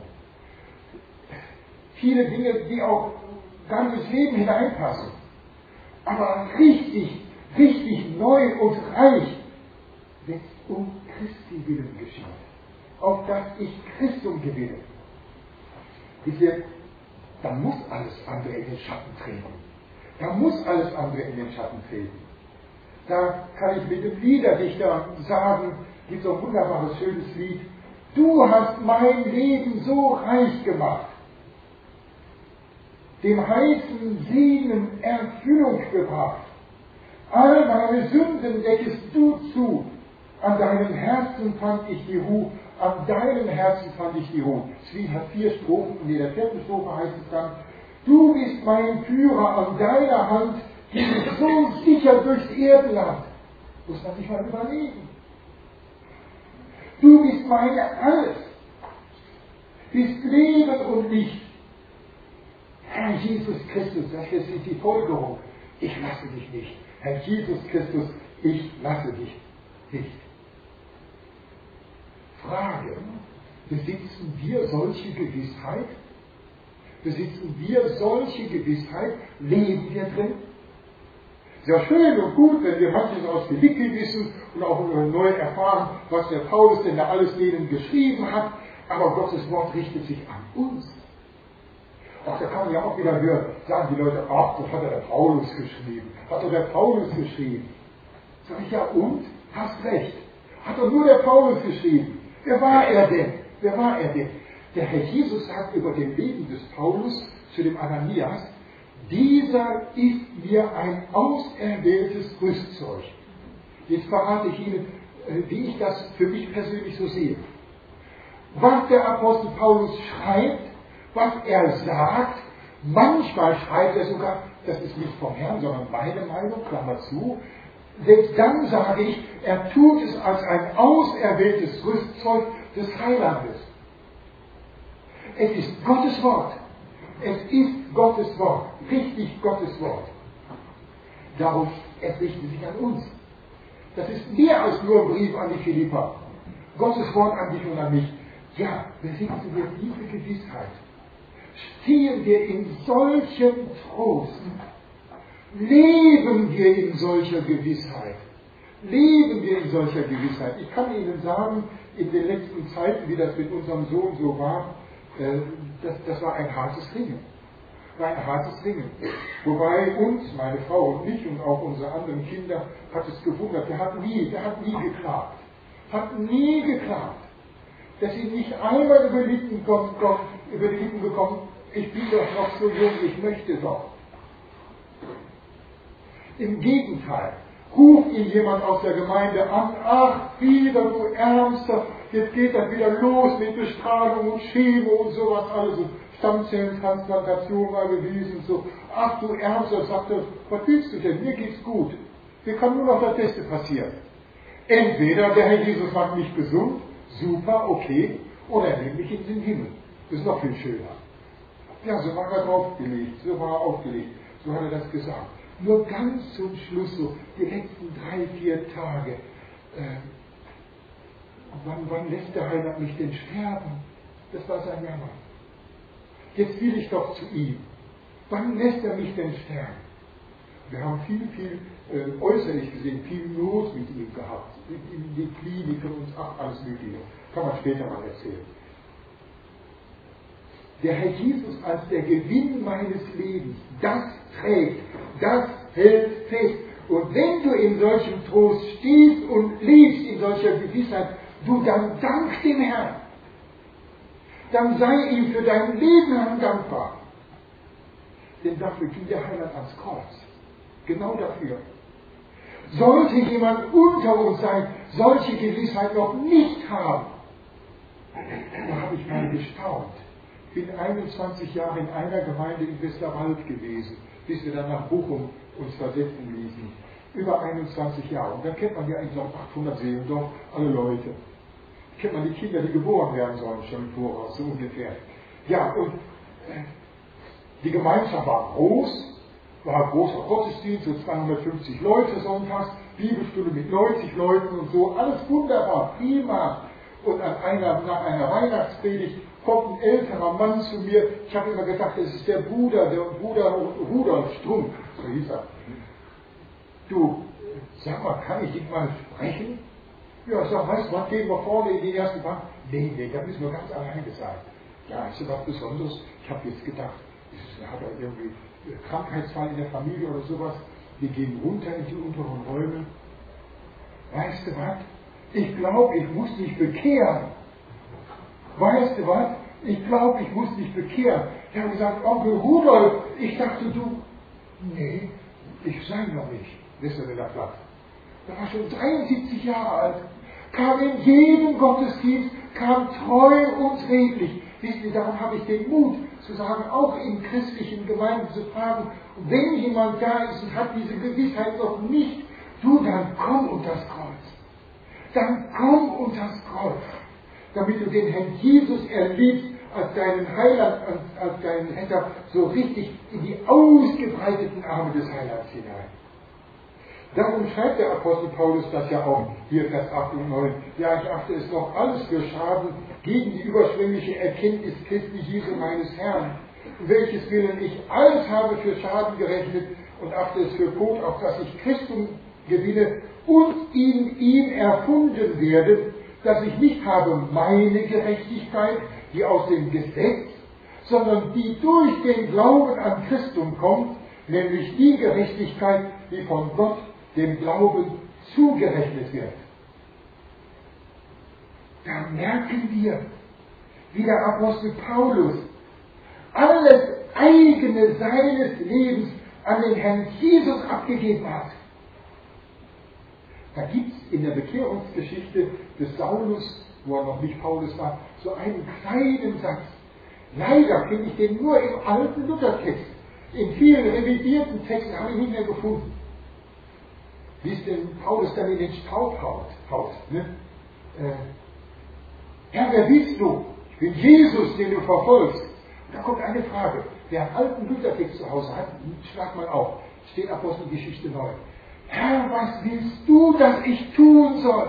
Viele Dinge, die auch gar nicht ins Leben hineinpassen. Aber richtig, richtig neu und reich, wenn es um Christi willen geschieht. Auf dass ich Christum gewinne. Wisst ihr, da muss alles andere in den Schatten treten. Da muss alles andere in den Schatten treten. Da kann ich mit dem Liederdichter sagen, gibt so ein wunderbares, schönes Lied, du hast mein Leben so reich gemacht, dem heißen Sehnen Erfüllung gebracht. All meine Sünden deckest du zu, an deinem Herzen fand ich die Ruhe, an deinem Herzen fand ich die Ruhe. Das Lied hat vier Strophen und in der vierten Strophe heißt es dann, du bist mein Führer an deiner Hand, die mich so sicher durchs Erdenland. Muss man sich mal überlegen. Du bist meine Alles. Bist Leben und Licht. Herr Jesus Christus, das ist die Folgerung. Ich lasse dich nicht. Herr Jesus Christus, ich lasse dich nicht. Frage, besitzen wir solche Gewissheit? Besitzen wir solche Gewissheit? Leben wir drin? Sehr schön und gut, wenn wir manches aus Philippi wissen und auch neu erfahren, was der Paulus denn da alles denen geschrieben hat, aber Gottes Wort richtet sich an uns. Ach, da kann man ja auch wieder hören, sagen die Leute, ach, das hat ja der Paulus geschrieben, hat doch der Paulus geschrieben. Sag ich, ja und? Hast recht. Hat doch nur der Paulus geschrieben. Wer war er denn? Wer war er denn? Der Herr Jesus sagt über den Leben des Paulus zu dem Ananias, dieser ist mir ein auserwähltes Rüstzeug. Jetzt verrate ich Ihnen, wie ich das für mich persönlich so sehe. Was der Apostel Paulus schreibt, was er sagt, manchmal schreibt er sogar, das ist nicht vom Herrn, sondern meine Meinung, Klammer zu, selbst dann sage ich, er tut es als ein auserwähltes Rüstzeug des Heilandes. Es ist Gottes Wort. Es ist Gottes Wort. Richtig Gottes Wort. Darum, es richtet sich an uns. Das ist mehr als nur ein Brief an die Philipper. Gottes Wort an dich und an mich. Ja, besitzen wir diese Gewissheit. Stehen wir in solchem Trost. Leben wir in solcher Gewissheit. Leben wir in solcher Gewissheit. Ich kann Ihnen sagen, in den letzten Zeiten, wie das mit unserem Sohn so war, das, das war ein hartes Ringen. war ein hartes Ringen. Wobei uns, meine Frau und mich und auch unsere anderen Kinder, hat es gewundert. Der hat nie, der hat nie geklagt. Hat nie geklagt. Dass ihm nicht einmal über die Lippen kommt, kommt, über die Lippen gekommen, ich bin doch noch so jung, ich möchte doch. Im Gegenteil, ruft ihn jemand aus der Gemeinde an, ach, wieder, du Ärmster, jetzt geht das wieder los mit Bestrahlung und Chemo und sowas alles, so Stammzellentransplantation mal gewesen, so, ach du Ärmster, sagt er, was willst du denn, mir geht's gut, mir kann nur noch das Beste passieren. Entweder der Herr Jesus macht mich gesund, super, okay, oder er nimmt mich in den Himmel, das ist noch viel schöner. Ja, so war er draufgelegt, so war er aufgelegt, so hat er das gesagt. Nur ganz zum Schluss, so die letzten drei, vier Tage, äh, wann, wann lässt der Heiland mich denn sterben? Das war sein Jammer. Jetzt will ich doch zu ihm. Wann lässt er mich denn sterben? Wir haben viel, viel, äh, äußerlich gesehen, viel Not mit ihm gehabt. In die Kliniken und ach, alles Mögliche. Kann man später mal erzählen. Der Herr Jesus als der Gewinn meines Lebens, das trägt, das hält fest. Und wenn du in solchem Trost stehst und lebst in solcher Gewissheit, du dann dank dem Herrn. Dann sei ihm für dein Leben lang dankbar. Denn dafür ging der Heiland ans Kreuz. Genau dafür. Sollte jemand unter uns sein, solche Gewissheit noch nicht haben, da habe ich mal gestaunt. Ich bin einundzwanzig Jahre in einer Gemeinde in Westerwald gewesen, bis wir dann nach Bochum uns versetzen ließen. Über einundzwanzig Jahre. Und dann kennt man ja in so einem achthundert Seelendorf alle Leute. Kennt man die Kinder, die geboren werden sollen, schon im Voraus, so ungefähr. Ja, und äh, die Gemeinschaft war groß, war ein großer Gottesdienst, so zweihundertfünfzig Leute sonntags, Bibelstunde mit neunzig Leuten und so, alles wunderbar, prima. Und an einer, nach einer Weihnachtspredigt kommt ein älterer Mann zu mir. Ich habe immer gedacht, es ist der Bruder, der Bruder Rudolf Strunk, so hieß er. Du, sag mal, kann ich dich mal sprechen? Ja, ich sag, weißt du was, gehen wir vorne in die erste Bank. Nee, nee, da müssen wir ganz alleine sein. Ja, ist ja was Besonderes. Ich habe jetzt gedacht, ist, hat er irgendwie einen Krankheitsfall in der Familie oder sowas. Wir gehen runter in die unteren Räume. Weißt du was? Ich glaube, ich muss mich bekehren. Weißt du was? Ich glaube, ich muss mich bekehren. Ich habe gesagt, Onkel Rudolf, ich dachte, du, nee, ich sei noch nicht. Wisst ihr, wer da Platz? Da war schon dreiundsiebzig Jahre alt, kam in jedem Gottesdienst, kam treu und redlich. Wisst ihr, darum habe ich den Mut zu sagen, auch in christlichen Gemeinden zu fragen, wenn jemand da ist und hat diese Gewissheit noch nicht, du, dann komm unter das Kreuz. Dann komm unter das Kreuz, damit du den Herrn Jesus erlebst als deinen Heiland, als, als deinen Retter, so richtig in die ausgebreiteten Arme des Heilands hinein. Darum schreibt der Apostel Paulus das ja auch, hier Vers acht und neun. Ja, ich achte es noch alles für Schaden gegen die überschwängliche Erkenntnis Christi Jesu meines Herrn, welches Willen ich alles habe für Schaden gerechnet und achte es für Tod, auf dass ich Christum gewinne und in ihm erfunden werde, dass ich nicht habe meine Gerechtigkeit, die aus dem Gesetz, sondern die durch den Glauben an Christum kommt, nämlich die Gerechtigkeit, die von Gott dem Glauben zugerechnet wird. Da merken wir, wie der Apostel Paulus alles eigene seines Lebens an den Herrn Jesus abgegeben hat. Da gibt es in der Bekehrungsgeschichte des Saulus, wo er noch nicht Paulus war, so einen kleinen Satz. Leider finde ich den nur im alten Luthertext. In vielen revidierten Texten habe ich nicht mehr gefunden. Wie es denn Paulus dann in den Staub haut. haut ne? äh, Herr, wer bist du? Ich bin Jesus, den du verfolgst. Und da kommt eine Frage. Wer einen alten Luthertext zu Hause hat, schlag mal auf. Steht Apostelgeschichte neun. Herr, was willst du, dass ich tun soll?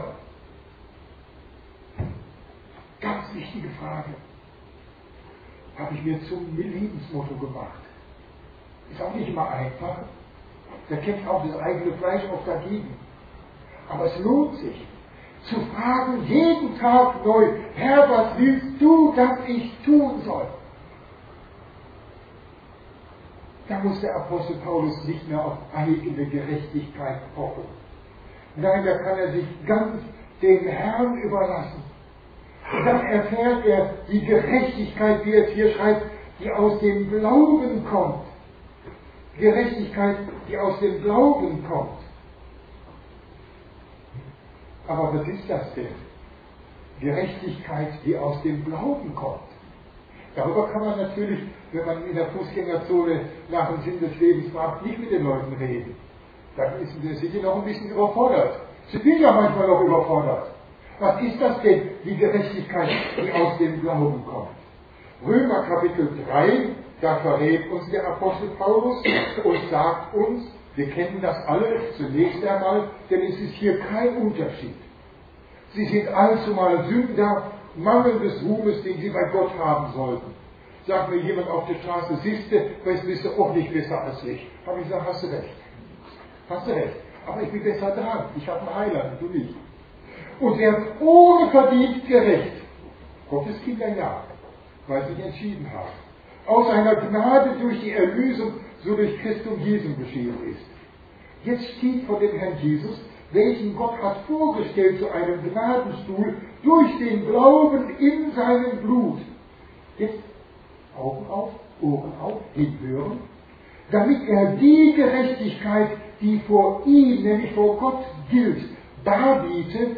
Ganz wichtige Frage. Habe ich mir zum Lebensmotto gemacht. Ist auch nicht immer einfach. Da kämpft auch das eigene Fleisch oft dagegen. Aber es lohnt sich, zu fragen, jeden Tag neu, Herr, was willst du, dass ich tun soll? Da muss der Apostel Paulus nicht mehr auf eigene Gerechtigkeit hoffen. Nein, da kann er sich ganz dem Herrn überlassen. Und dann erfährt er die Gerechtigkeit, wie er es hier schreibt, die aus dem Glauben kommt. Gerechtigkeit, die aus dem Glauben kommt. Aber was ist das denn? Gerechtigkeit, die aus dem Glauben kommt. Darüber kann man natürlich, wenn man in der Fußgängerzone nach dem Sinn des Lebens fragt, nicht mit den Leuten reden. Dann sind die noch ein bisschen überfordert. Sie sind ja manchmal auch überfordert. Was ist das denn, die Gerechtigkeit, die aus dem Glauben kommt? Römer Kapitel drei, da verrät uns der Apostel Paulus und sagt uns, wir kennen das alle zunächst einmal, denn es ist hier kein Unterschied. Sie sind allzumal Sünder, Mangel des Ruhmes, den sie bei Gott haben sollten. Sagt mir jemand auf der Straße, siehste, weißt bist du auch nicht besser als ich. Habe ich gesagt, hast du recht. Hast du recht. Aber ich bin besser dran. Ich habe einen Heiland, du nicht. Und wer ohne verdient gerecht, Gottes Kinder ja, weil sie sich entschieden haben, aus seiner Gnade durch die Erlösung so durch Christum Jesum geschehen ist. Jetzt steht von dem Herrn Jesus, welchen Gott hat vorgestellt zu einem Gnadenstuhl durch den Glauben in seinem Blut. Jetzt Augen auf, Ohren auf, hinhören, damit er die Gerechtigkeit, die vor ihm, nämlich vor Gott gilt, darbietet,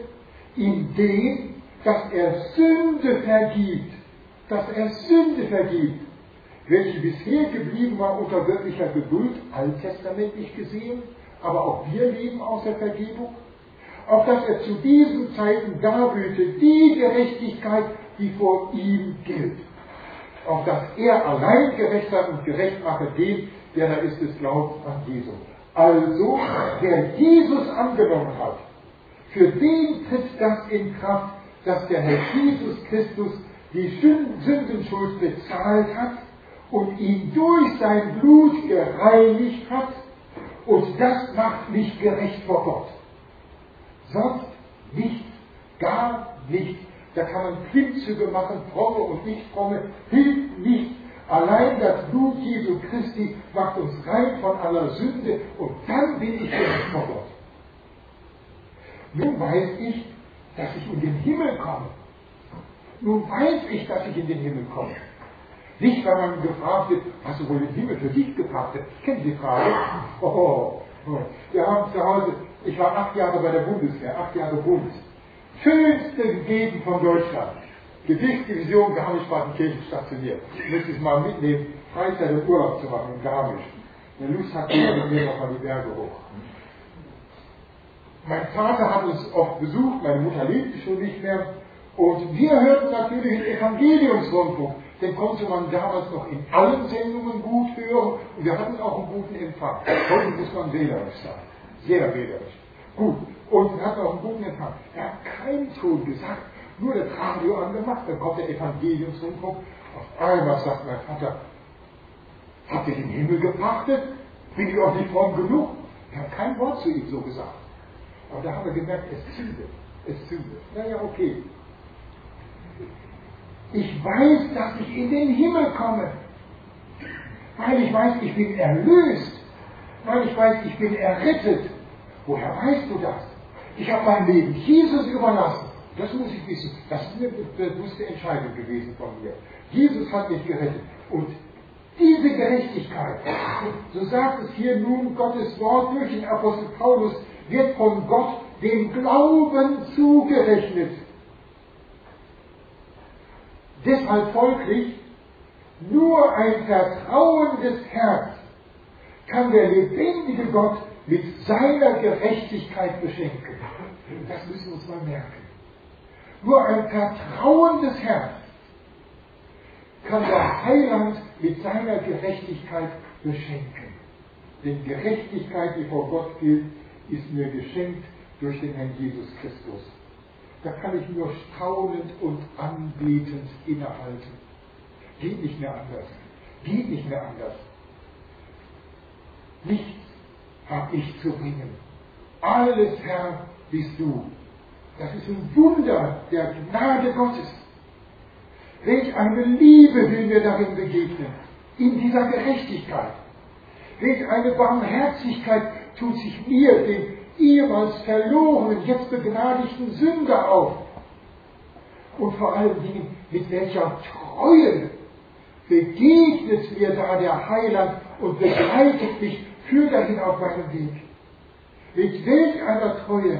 indem, dass er Sünde vergibt, dass er Sünde vergibt, welche bisher geblieben war unter göttlicher Geduld, alttestamentlich gesehen, aber auch wir leben aus der Vergebung, auf dass er zu diesen Zeiten darbietet, die Gerechtigkeit, die vor ihm gilt, auf dass er allein gerecht hat und gerecht mache den, der da ist, des Glaubens an Jesus. Also, wer Jesus angenommen hat, für den tritt das in Kraft, dass der Herr Jesus Christus die Sündenschuld bezahlt hat und ihn durch sein Blut gereinigt hat, und das macht mich gerecht vor Gott. Sonst nichts, gar nichts. Da kann man Klimmzüge machen, fromme und nicht fromme, hilft nicht. Allein das Blut Jesu Christi macht uns rein von aller Sünde und dann bin ich gerecht vor Gott. Nun weiß ich, dass ich in den Himmel komme. Nun weiß ich, dass ich in den Himmel komme. Nicht, weil man gefragt wird, hast du wohl den Himmel für dich gepachtet? Kennen Sie die Frage? Oh, oh. Wir haben zu Hause, ich war acht Jahre bei der Bundeswehr, acht Jahre Bund. Schönste Gegend von Deutschland. Gewichtsdivision Garmisch-Partenkirchen stationiert. Ich möchte es mal mitnehmen, Freizeit und Urlaub zu machen in Garmisch. Wer Lust hat, geht mit mir noch mal die Berge hoch. Mein Vater hat uns oft besucht, meine Mutter lebte schon nicht mehr. Und wir hörten natürlich den Evangeliumsrundfunk. Den konnte man damals noch in allen Sendungen gut hören. Und wir hatten auch einen guten Empfang. Heute muss man wählerisch sein. Sehr wählerisch. Gut. Und wir hatten auch einen guten Empfang. Er hat keinen Ton gesagt, nur das Radio angemacht. Dann kommt der Evangeliumsrundfunk. Auf einmal sagt mein Vater, habt ihr den Himmel gepachtet? Bin ich auch nicht fromm genug? Er hat kein Wort zu ihm so gesagt. Aber da haben wir gemerkt, es zündet. Es zündet. Naja, okay. Ich weiß, dass ich in den Himmel komme. Weil ich weiß, ich bin erlöst. Weil ich weiß, ich bin errettet. Woher weißt du das? Ich habe mein Leben Jesus überlassen. Das muss ich wissen. Das ist eine bewusste Entscheidung gewesen von mir. Jesus hat mich gerettet. Und diese Gerechtigkeit, so sagt es hier nun Gottes Wort durch den Apostel Paulus, wird von Gott dem Glauben zugerechnet. Deshalb folglich, nur ein vertrauendes Herz kann der lebendige Gott mit seiner Gerechtigkeit beschenken. Das müssen wir uns mal merken. Nur ein vertrauendes Herz kann der Heiland mit seiner Gerechtigkeit beschenken. Denn Gerechtigkeit, die vor Gott gilt, ist mir geschenkt durch den Herrn Jesus Christus. Da kann ich nur staunend und anbetend innehalten. Geht nicht mehr anders. Geht nicht mehr anders. Nichts habe ich zu bringen. Alles, Herr, bist du. Das ist ein Wunder der Gnade Gottes. Welch eine Liebe will mir darin begegnen. In dieser Gerechtigkeit. Welch eine Barmherzigkeit tut sich mir, dem ehemals verlorenen, jetzt begnadigten Sünder auf. Und vor allen Dingen, mit welcher Treue begegnet mir da der Heiland und begleitet mich, führt dahin auf meinem Weg. Mit welch einer Treue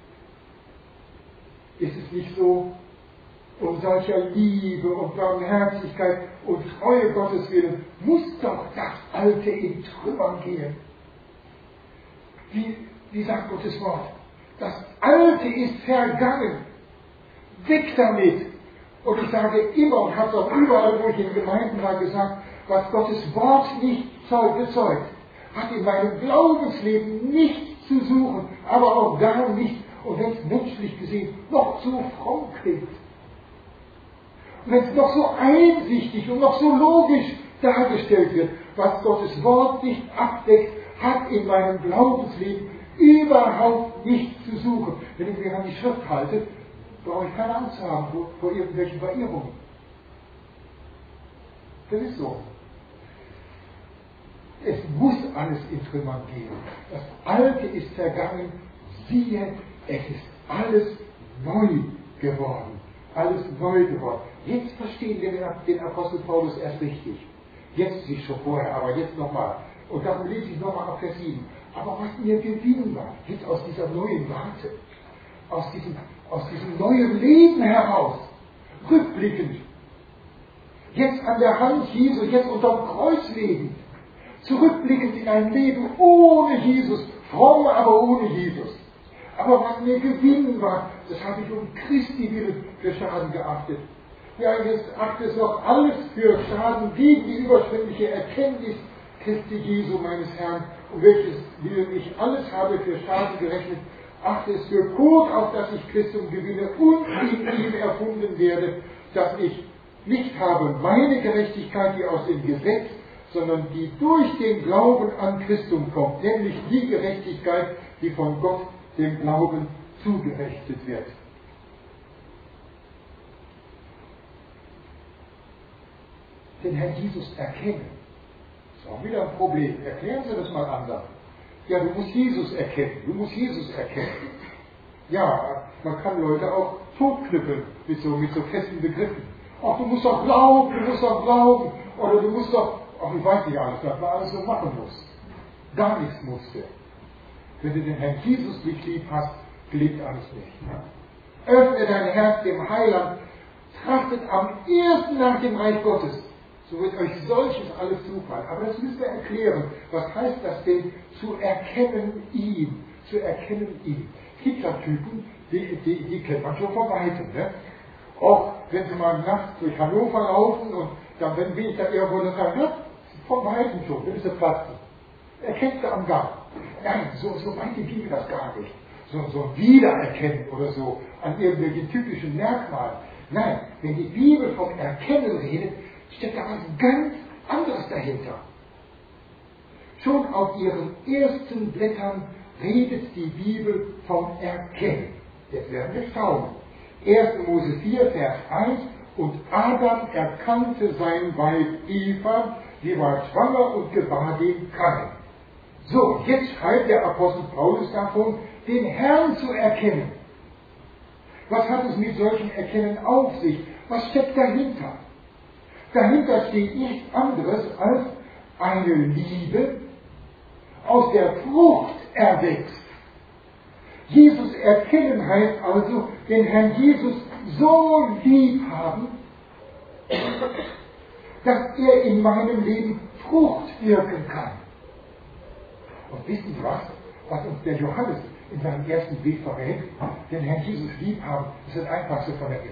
ist es nicht so, um solcher Liebe und Barmherzigkeit und Treue Gottes willen, muss doch das Alte in Trümmern gehen. Wie, wie sagt Gottes Wort? Das Alte ist vergangen. Weg damit! Und ich sage immer und habe es auch überall, wo ich in Gemeinden war, gesagt, was Gottes Wort nicht bezeugt, hat in meinem Glaubensleben nichts zu suchen, aber auch gar nicht, und wenn es menschlich gesehen noch so fromm klingt, und wenn es noch so einsichtig und noch so logisch dargestellt wird, was Gottes Wort nicht abdeckt, hat in meinem Glaubensleben überhaupt nichts zu suchen. Wenn ich mich an die Schrift halte, brauche ich keine Angst zu haben vor, vor irgendwelchen Verirrungen. Das ist so. Es muss alles in Trümmern gehen. Das Alte ist vergangen. Siehe, es ist alles neu geworden. Alles neu geworden. Jetzt verstehen wir den Apostel Paulus erst richtig. Jetzt nicht schon vorher, aber jetzt nochmal. Und darum lese ich nochmal ab Vers sieben. Aber was mir Gewinn war, jetzt aus dieser neuen Warte, aus diesem, aus diesem neuen Leben heraus, rückblickend, jetzt an der Hand Jesu, jetzt unterm Kreuz lebend, zurückblickend in ein Leben ohne Jesus, fromm, aber ohne Jesus. Aber was mir Gewinn war, das habe ich um Christi willen für Schaden geachtet. Ja, jetzt achte es auch alles für Schaden gegen die überschwängliche Erkenntnis Christi Jesu, meines Herrn, um welches Willen ich alles habe für Schaden gerechnet, achte es für Kot, auf dass ich Christum gewinne und in ihm erfunden werde, dass ich nicht habe meine Gerechtigkeit, die aus dem Gesetz, sondern die durch den Glauben an Christum kommt, nämlich die Gerechtigkeit, die von Gott dem Glauben zugerechnet wird. Den Herrn Jesus erkennen, ist auch wieder ein Problem. Erklären Sie das mal anderen. Ja, du musst Jesus erkennen, du musst Jesus erkennen. Ja, man kann Leute auch totknüppeln mit so, mit so festen Begriffen. Ach, du musst doch glauben, du musst doch glauben, oder du musst doch, ach, ich weiß nicht alles, was man alles so machen muss. Gar nichts musste. Wenn du den Herrn Jesus nicht lieb hast, gelingt alles nicht. Öffne dein Herz dem Heiland, trachtet am ersten nach dem Reich Gottes. So wird euch solches alles zufallen. Aber das müsst ihr erklären. Was heißt das denn? Zu erkennen ihn. Zu erkennen ihn. Es gibt ja Typen, die, die, die kennt man schon von Weitem. Ne? Auch wenn sie mal nachts durch Hannover laufen und dann wenn bin ich da irgendwo und sagen, ja, von Weitem schon, dann ist er platzen. Erkennt sie am Gang. Nein, so, so weit ging das gar nicht. So, so Wiedererkennen oder so an irgendwelchen typischen Merkmalen. Nein, wenn die Bibel vom Erkennen redet, steckt da was ganz anderes dahinter. Schon auf ihren ersten Blättern redet die Bibel vom Erkennen. Jetzt werden wir schauen. erster Mose vier, Vers eins. Und Adam erkannte sein Weib Eva, sie war schwanger und gebar den Kain. So, jetzt schreibt der Apostel Paulus davon, den Herrn zu erkennen. Was hat es mit solchem Erkennen auf sich? Was steckt dahinter? Dahinter steht nichts anderes als eine Liebe, aus der Frucht erwächst. Jesus erkennen heißt also, den Herrn Jesus so lieb haben, dass er in meinem Leben Frucht wirken kann. Und wissen Sie was? Was uns der Johannes in seinem ersten Brief verrät, den Herrn Jesus lieb haben, ist das Einfachste von der Welt.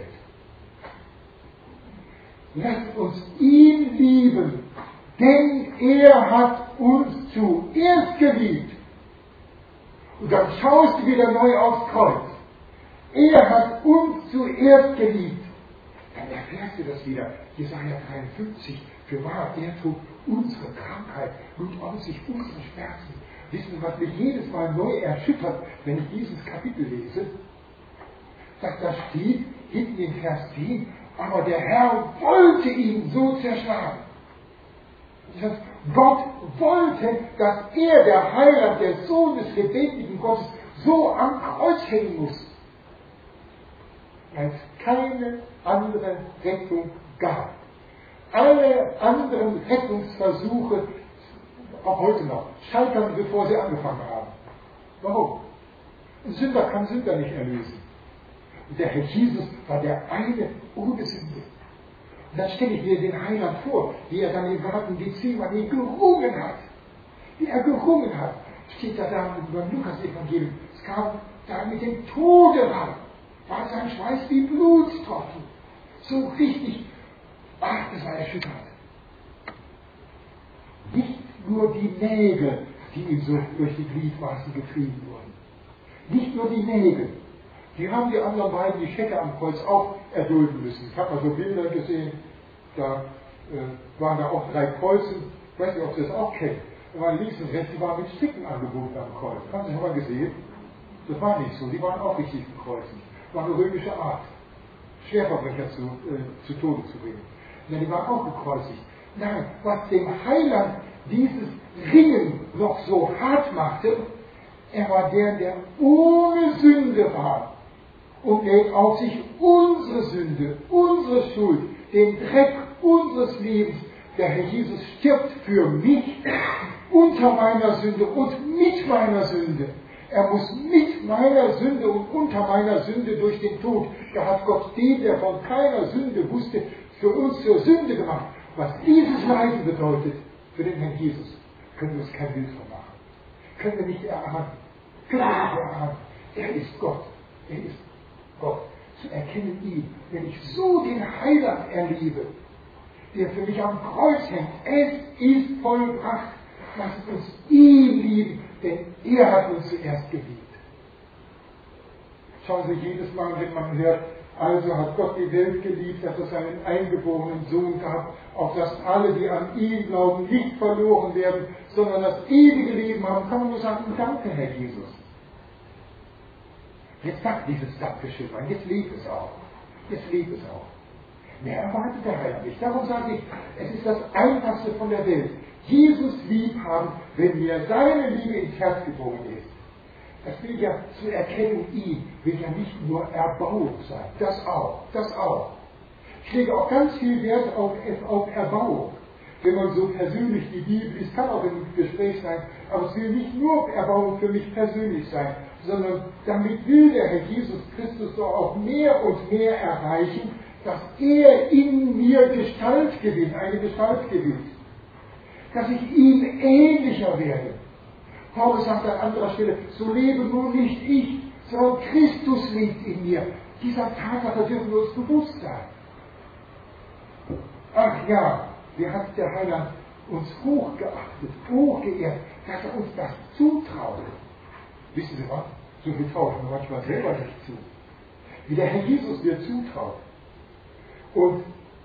Lasst uns ihn lieben, denn er hat uns zuerst geliebt. Und dann schaust du wieder neu aufs Kreuz. Er hat uns zuerst geliebt. Dann erfährst du das wieder. Jesaja dreiundfünfzig. Für wahr, er trug unsere Krankheit, lud auf sich unsere Schmerzen. Wissen Sie, was mich jedes Mal neu erschüttert, wenn ich dieses Kapitel lese? Dass da steht, hinten in Vers zehn, aber der Herr wollte ihn so zerschlagen. Gott wollte, dass er, der Heiland, der Sohn des lebendigen Gottes, so am Kreuz hängen muss, weil es keine andere Rettung gab. Alle anderen Rettungsversuche, auch heute noch, scheitern, bevor sie angefangen haben. Warum? Ein Sünder kann Sünder nicht erlösen. Und der Herr Jesus war der eine ohne Sünde. Und dann stelle ich mir den Heiland vor, wie er dann im Garten Gethsemane gerungen hat. Wie er gerungen hat. Steht da da beim Lukas-Evangelium. Es kam da mit dem Tode ran. War sein Schweiß wie Blutstropfen. So richtig. Ach, das war erschütternd. Nicht nur die Nägel, die ihm so durch die Gliedmaßen getrieben wurden. Nicht nur die Nägel. Die haben die anderen beiden, die Schecke am Kreuz, auch erdulden müssen. Ich habe mal so Bilder gesehen, da äh, waren da auch drei Kreuze. Ich weiß nicht, ob Sie das auch kennen. Da waren links und rechts, die waren mit Stricken angebunden am Kreuz. Haben Sie das mal gesehen? Das war nicht so. Die waren auch richtig gekreuzt. Das war eine römische Art, Schwerverbrecher zu, äh, zu Tode zu bringen. Ja, die waren auch gekreuzigt. Nein, was dem Heiland dieses Ringen noch so hart machte, er war der, der ohne Sünde war und er auf sich unsere Sünde, unsere Schuld, den Dreck unseres Lebens, der Herr Jesus stirbt für mich unter meiner Sünde und mit meiner Sünde. Er muss mit meiner Sünde und unter meiner Sünde durch den Tod. Da hat Gott den, der von keiner Sünde wusste, für uns zur Sünde gemacht. Was dieses Leiden bedeutet für den Herrn Jesus, können wir uns kein Bild von machen. Können wir nicht erahnen. Können wir nicht erahnen. Er ist Gott. Er ist Gott. Zu erkennen ihn. Wenn ich so den Heiland erlebe, der für mich am Kreuz hängt, es ist vollbracht. Lasst uns ihn lieben, denn er hat uns zuerst geliebt. Schauen Sie jedes Mal, wenn man hört, also hat Gott die Welt geliebt, dass es einen eingeborenen Sohn gab, auf dass alle, die an ihn glauben, nicht verloren werden, sondern das ewige Leben haben, kann man nur sagen, danke, Herr Jesus. Jetzt sagt dieses Dankeschön, jetzt lebt es auch. Jetzt lebt es auch. Mehr erwartet der Heiland nicht. Darum sage ich, es ist das Einfachste von der Welt. Jesus lieb haben, wenn mir seine Liebe ins Herz gedrungen ist. Das will ja zu erkennen, ihn will ja nicht nur Erbauung sein. Das auch, das auch. Ich lege auch ganz viel Wert auf, auf Erbauung. Wenn man so persönlich die Bibel liest, kann auch im Gespräch sein, aber es will nicht nur Erbauung für mich persönlich sein, sondern damit will der Herr Jesus Christus doch auch mehr und mehr erreichen, dass er in mir Gestalt gewinnt, eine Gestalt gewinnt. Dass ich ihm ähnlicher werde. Paulus sagt an anderer Stelle, so lebe nur nicht ich, sondern Christus lebt in mir. Dieser Tatsache dürfen wir uns bewusst sein. Ach ja, wie hat der Heiland uns hochgeachtet, hochgeehrt, dass er uns das zutraut. Wissen Sie was? So viel traue ich mir manchmal selber nicht zu. Wie der Herr Jesus mir zutraut. Und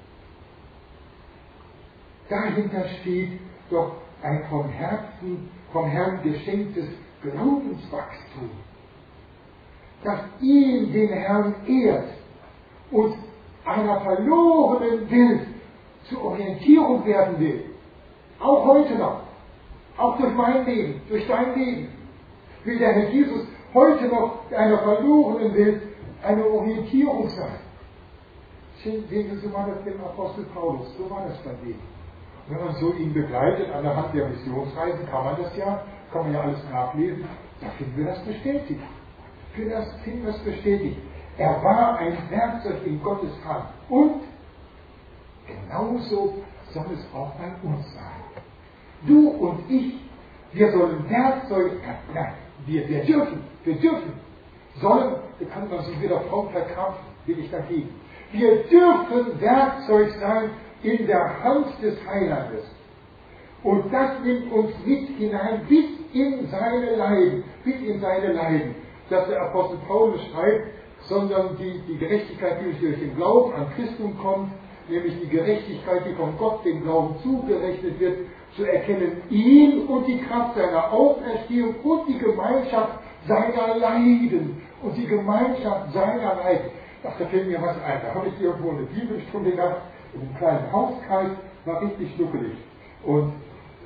dahinter steht doch ein vom Herzen, vom Herrn geschenktes Glaubenswachstum, das ihn, den Herrn, ehrt und einer verlorenen Welt zur Orientierung werden will. Auch heute noch. Auch durch mein Leben, durch dein Leben. Will der Herr Jesus heute noch einer verlorenen Welt eine Orientierung sein. Sehen Sie, so war das dem Apostel Paulus, so war das bei dem. Wenn man so ihn begleitet an der Hand der Missionsreisen, kann man das ja, kann man ja alles nachlesen, da finden wir das bestätigt. Für das finden wir das bestätigt. Er war ein Werkzeug in Gottes Hand. Und genauso soll es auch bei uns sein. Du und ich, wir sollen Werkzeuge, nein, wir, wir dürfen, wir dürfen, sollen, da kann man sich wieder Frau verkrampfen, will ich dagegen. Wir dürfen Werkzeug sein in der Hand des Heilandes. Und das nimmt uns mit hinein bis in seine Leiden, bis in seine Leiden. Dass der Apostel Paulus schreibt, sondern die, die Gerechtigkeit, die uns durch den Glauben an Christum kommt, nämlich die Gerechtigkeit, die von Gott dem Glauben zugerechnet wird, zu erkennen ihn und die Kraft seiner Auferstehung und die Gemeinschaft seiner Leiden und die Gemeinschaft seiner Leiden. Ach, da fällt mir was ein. Da habe ich irgendwo eine Bibelstunde gehabt, in einem kleinen Hauskreis, war richtig schnuckelig. Und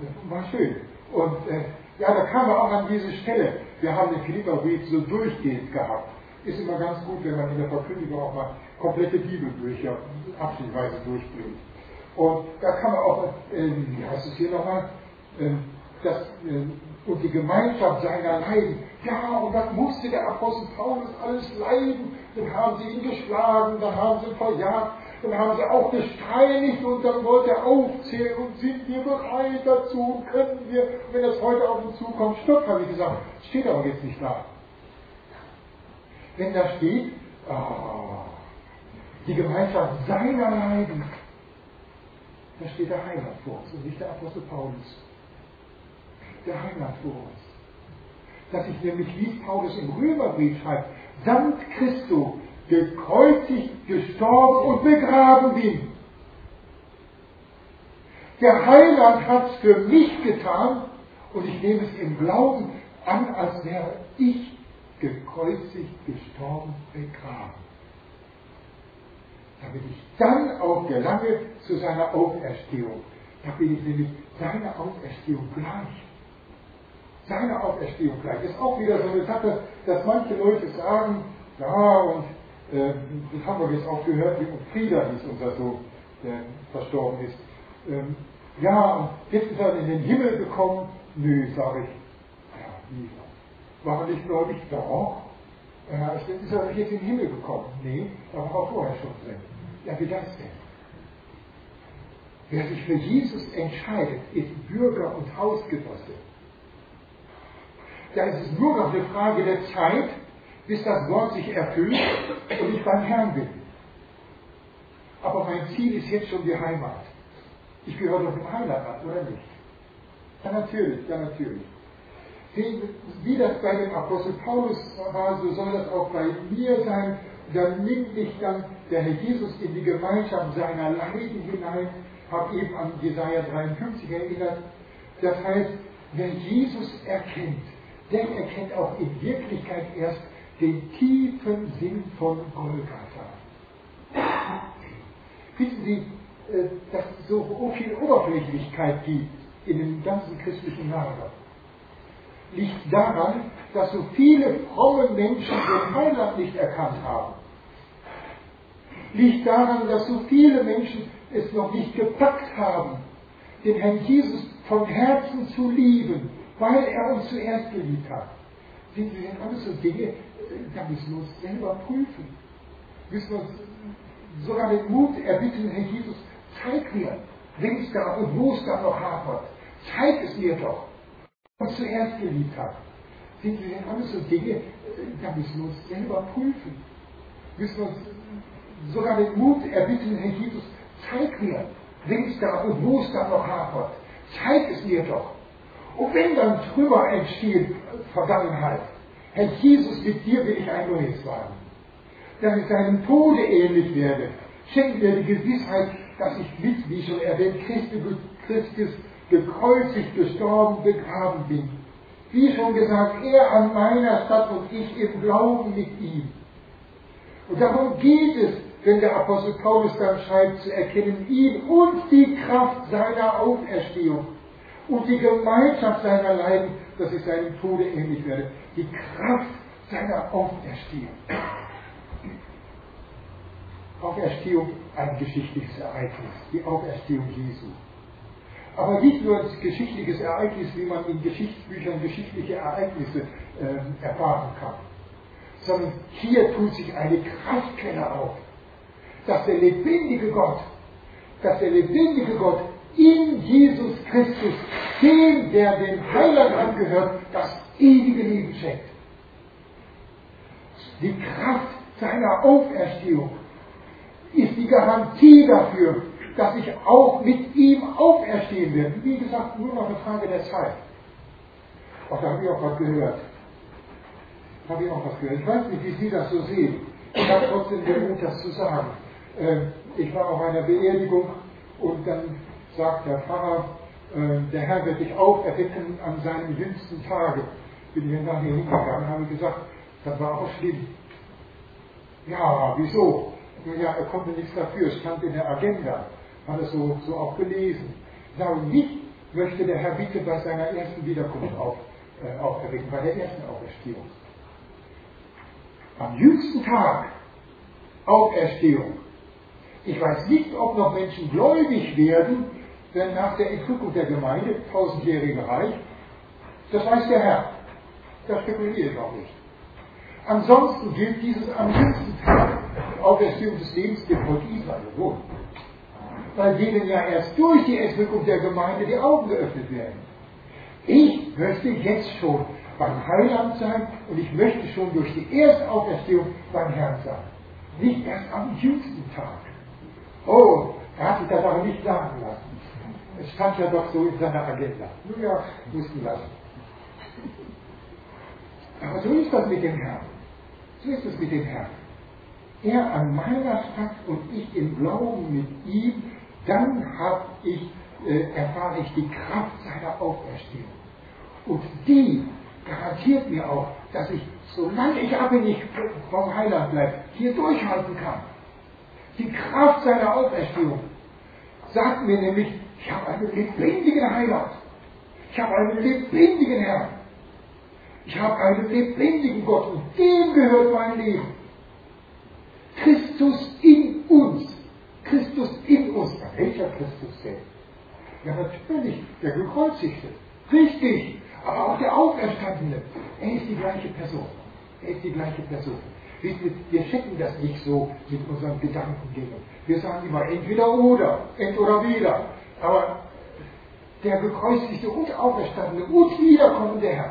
Das war schön. Und äh, ja, da kam er auch an diese Stelle. Wir haben den Philipperbrief so durchgehend gehabt. Ist immer ganz gut, wenn man in der Verkündigung auch mal komplette Bibelbücher abschnittsweise durchbringt. Und da kann man auch, äh, wie heißt es hier nochmal, äh, das, äh, und die Gemeinschaft seiner Leiden. Ja, und das musste der Apostel Paulus alles leiden. Dann haben sie ihn geschlagen, dann haben sie ihn verjagt, dann haben sie auch gesteinigt und dann wollte er aufzählen und sind wir bereit dazu und können wir, wenn das heute auf uns zukommt, stopp, habe ich gesagt, steht aber jetzt nicht da. Wenn da steht, oh, die Gemeinschaft seiner Leiden, da steht der Heiland vor uns und nicht der Apostel Paulus. Der Heiland vor uns. Dass ich nämlich, wie Paulus im Römerbrief schreibt, samt Christo gekreuzigt, gestorben und begraben bin. Der Heiland hat es für mich getan und ich nehme es im Glauben an, als wäre ich gekreuzigt, gestorben, begraben. Damit ich dann auch gelange zu seiner Auferstehung. Da bin ich nämlich seiner Auferstehung gleich. Seine Auferstehung gleich. Ist auch wieder so eine Sache, dass manche Leute sagen, ja, und äh, das haben wir jetzt auch gehört, wie Frieda hieß unser Sohn, der verstorben ist. Ähm, ja, und jetzt ist er in den Himmel gekommen. Nö, sage ich. Ja, wie? War er nicht gläubig? Doch. Ja, ist er jetzt in den Himmel gekommen? Nee, da war er vorher schon drin. Ja, wie das denn? Wer sich für Jesus entscheidet, ist Bürger und Hausgenosse. Da ist es nur noch eine Frage der Zeit, bis das Wort sich erfüllt und ich beim Herrn bin. Aber mein Ziel ist jetzt schon die Heimat. Ich gehöre doch dem Heiland an, oder nicht? Ja, natürlich, ja, natürlich. Wie das bei dem Apostel Paulus war, so soll das auch bei mir sein. Dann nimmt mich dann der Herr Jesus in die Gemeinschaft seiner Leiden hinein. Habe eben an Jesaja dreiundfünfzig erinnert. Das heißt, wer Jesus erkennt, der erkennt auch in Wirklichkeit erst den tiefen Sinn von Golgatha. Wissen Sie, dass es so viel Oberflächlichkeit gibt in dem ganzen christlichen Lager? Liegt daran, dass so viele fromme Menschen den Heiland nicht erkannt haben. Liegt daran, dass so viele Menschen es noch nicht gepackt haben, den Herrn Jesus von Herzen zu lieben, weil er uns zuerst geliebt hat. Sehen Sie, sind alles so Dinge, da müssen wir uns selber prüfen. Müssen wir uns sogar den Mut erbitten, Herr Jesus, zeig mir, wenn es da und wo es da noch hapert. Zeig es mir doch. Uns zuerst geliebt hat. Sehen Sie, sind alles so Dinge, da müssen wir uns selber prüfen. Müssen wir uns sogar den Mut erbitten, Herr Jesus, zeig mir, wenn es da und wo es da noch hapert. Zeig es mir doch. Und wenn dann Trümmer entstehen, Vergangenheit, Herr Jesus, mit dir will ich ein neues wagen. Dass ich deinem Tode ähnlich werde. Schenk mir die Gewissheit, dass ich mit, wie schon erwähnt, Christus, Christus gekreuzigt, gestorben, begraben bin. Wie schon gesagt, er an meiner Stadt und ich im Glauben mit ihm. Und darum geht es, wenn der Apostel Paulus dann schreibt, zu erkennen ihn und die Kraft seiner Auferstehung und die Gemeinschaft seiner Leiden, dass ich seinem Tode ähnlich werde. Die Kraft seiner Auferstehung. Auferstehung, ein geschichtliches Ereignis, die Auferstehung Jesu. Aber nicht nur ein geschichtliches Ereignis, wie man in Geschichtsbüchern geschichtliche Ereignisse äh, erfahren kann, sondern hier tut sich eine Kraftquelle auf, dass der lebendige Gott, dass der lebendige Gott in Jesus Christus, dem, der dem Heiland angehört, das ewige Leben schenkt. Die Kraft seiner Auferstehung ist die Garantie dafür, dass ich auch mit ihm auferstehen werde. Wie gesagt, nur noch eine Frage der Zeit. Auch da habe ich auch was gehört. Habe ich auch was gehört. Ich weiß nicht, wie Sie das so sehen. Ich habe trotzdem den Mut, das zu sagen. Ich war auf einer Beerdigung und dann sagt der Pfarrer, der Herr wird dich auferwecken an seinem jüngsten Tage. Bin ich nachher hingegangen und habe gesagt, das war auch schlimm. Ja, wieso? Ja, er konnte nichts dafür, es stand in der Agenda. Hat es so, so auch gelesen. Ich sage nicht, möchte der Herr bitte bei seiner ersten Wiederkunft auf, äh, auferwecken, bei der ersten Auferstehung. Am jüngsten Tag Auferstehung. Ich weiß nicht, ob noch Menschen gläubig werden, wenn nach der Entrückung der Gemeinde, tausendjährige Reich, das weiß der Herr. Das spekuliere ich auch nicht. Ansonsten gilt dieses am jüngsten Tag Auferstehung des Lebens dem Volk Israel wohl. Weil denen ja erst durch die Entrückung der Gemeinde die Augen geöffnet werden. Ich möchte jetzt schon beim Heiland sein und ich möchte schon durch die erste Auferstehung beim Herrn sein. Nicht erst am jüngsten Tag. Oh, er hat sich das aber nicht sagen lassen. Es stand ja doch so in seiner Agenda. Nun ja, mussten lassen. Aber so ist das mit dem Herrn. So ist es mit dem Herrn. Er an meiner Stadt und ich im Glauben mit ihm, dann hab ich, äh, erfahre ich die Kraft seiner Auferstehung. Und die garantiert mir auch, dass ich, solange ich abhängig vom Heiland bleibe, hier durchhalten kann. Die Kraft seiner Auferstehung sagt mir nämlich, ich habe einen lebendigen Heiland. Ich habe einen lebendigen Herrn. Ich habe einen lebendigen Gott und dem gehört mein Leben. Christus in uns. Christus in uns. Welcher Christus denn? Ja, natürlich, der Gekreuzigte. Richtig, aber auch der Auferstandene. Er ist die gleiche Person. Er ist die gleiche Person. Wir checken das nicht so mit unseren Gedankengängen. Wir sagen immer entweder oder, ent oder weder. Aber der Gekreuzigte und Auferstandene und wiederkommende Herr,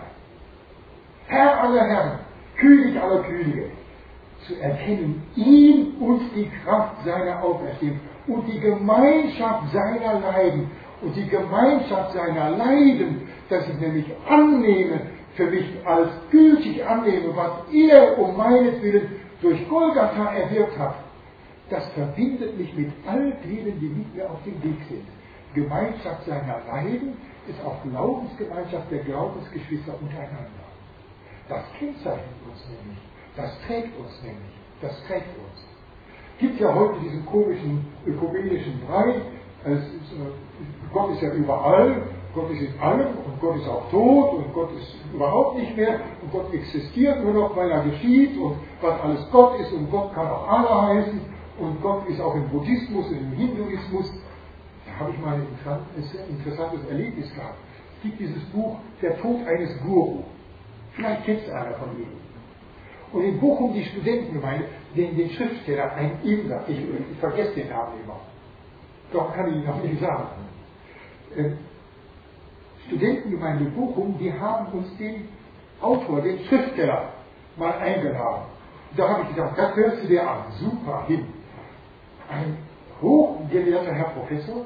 Herr aller Herren, König aller Könige, zu erkennen, ihn und die Kraft seiner Auferstehung und die Gemeinschaft seiner Leiden und die Gemeinschaft seiner Leiden, dass ich nämlich annehme, für mich als gültig annehme, was er um meinetwillen durch Golgatha erwirkt hat, das verbindet mich mit all denen, die mit mir auf dem Weg sind. Gemeinschaft seiner Leiden ist auch Glaubensgemeinschaft der Glaubensgeschwister untereinander. Das kennzeichnet uns nämlich. Das trägt uns nämlich. Das trägt uns. Es gibt ja heute diesen komischen ökumenischen Brei. Es ist, Gott ist ja überall. Gott ist in allem und Gott ist auch tot und Gott ist überhaupt nicht mehr und Gott existiert nur noch, weil er geschieht und was alles Gott ist und Gott kann auch Allah heißen und Gott ist auch im Buddhismus und im Hinduismus. Da habe ich mal ein interessantes Erlebnis gehabt. Es gibt dieses Buch Der Tod eines Guru. Vielleicht kennt es einer von Ihnen. Und in Bochum die Studentengemeinde, den, den Schriftsteller, ein Inder, ich, ich vergesse den Namen immer. Doch kann ich Ihnen noch nicht sagen. Ähm, Studentengemeinde Bochum, die haben uns den Autor, den Schriftsteller, mal eingeladen. Da habe ich gedacht, das hörst du dir an, super hin. Ein hochgelehrter Herr Professor,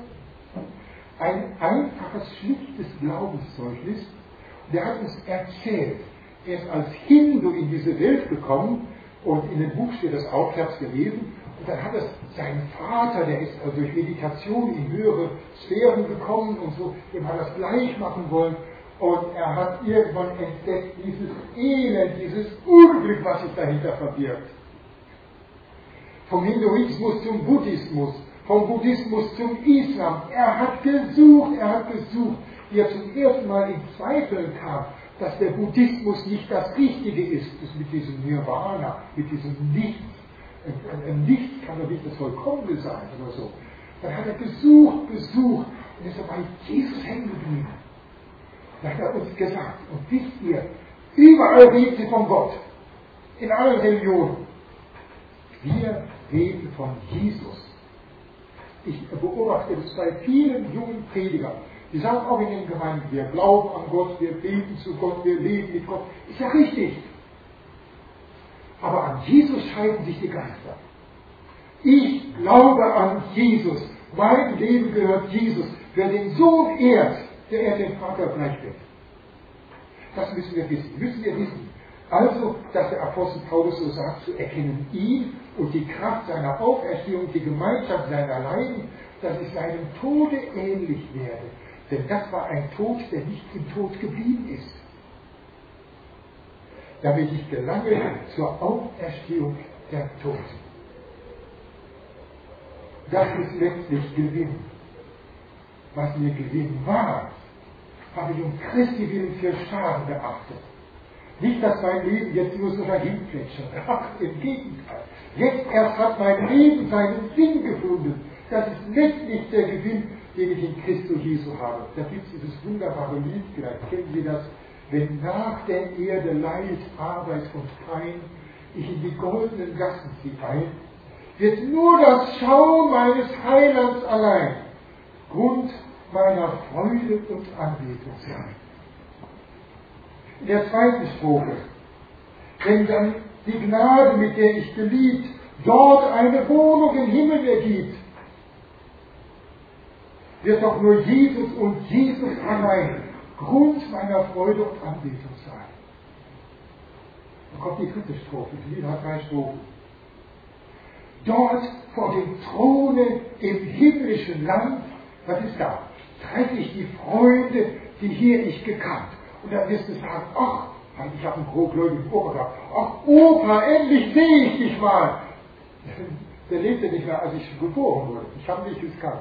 ein einfaches, schlichtes Glaubenszeugnis, der hat uns erzählt, er ist als Hindu in diese Welt gekommen und in dem Buch steht das auch, ich habe es gelesen, und dann hat es sein Vater, der ist also durch Meditation in höhere Sphären gekommen und so, dem hat das gleich machen wollen. Und er hat irgendwann entdeckt, dieses Elend, dieses Unglück, was sich dahinter verbirgt. Vom Hinduismus zum Buddhismus, vom Buddhismus zum Islam. Er hat gesucht, er hat gesucht, wie er zum ersten Mal in Zweifel kam, dass der Buddhismus nicht das Richtige ist, das mit diesem Nirvana, mit diesem Nichts. Nichts kann doch nicht das Vollkommene sein oder so. Dann hat er gesucht, gesucht und ist er bei Jesus hängen geblieben. Dann hat er uns gesagt, und wisst ihr, überall redet sie von Gott, in allen Religionen. Wir reden von Jesus. Ich beobachte das bei vielen jungen Predigern. Die sagen auch in den Gemeinden, wir glauben an Gott, wir beten zu Gott, wir leben mit Gott. Ist ja richtig. Aber an Jesus scheiden sich die Geister. Ich glaube an Jesus. Mein Leben gehört Jesus. Wer den Sohn ehrt, der ehrt den Vater gleichweg. Das müssen wir wissen. Müssen wir wissen. Also, dass der Apostel Paulus so sagt, zu erkennen ihn und die Kraft seiner Auferstehung, die Gemeinschaft seiner Leiden, dass ich seinem Tode ähnlich werde. Denn das war ein Tod, der nicht im Tod geblieben ist. Damit ich gelange zur Auferstehung der Toten. Das ist letztlich Gewinn. Was mir Gewinn war, habe ich um Christi willen für Schaden beachtet. Nicht, dass mein Leben jetzt nur so dahin plätschert. Ach, im Gegenteil. Jetzt erst hat mein Leben seinen Sinn gefunden. Das ist letztlich der Gewinn, den ich in Christus Jesu habe. Da gibt es dieses wunderbare Lied, vielleicht kennen Sie das. Wenn nach der Erde Leid, Arbeit und Pein ich in die goldenen Gassen ziehe ein, wird nur das Schauen meines Heilands allein Grund meiner Freude und Anbetung sein. In der zweiten Strophe, wenn dann die Gnade, mit der ich geliebt, dort eine Wohnung im Himmel ergibt, wird doch nur Jesus und Jesus allein Grund meiner Freude und Anbetung sein. Dann kommt die dritte Strophe, die Lied hat drei Strophen. Dort vor dem Throne im himmlischen Land, was ist da? Treffe ich die Freunde, die hier ich gekannt. Und dann wirst du sagen, ach, ich habe einen großgläubigen Opa gehabt. Ach, Opa, endlich sehe ich dich mal. Der lebte nicht mehr, als ich geboren wurde. Ich habe nicht gekannt.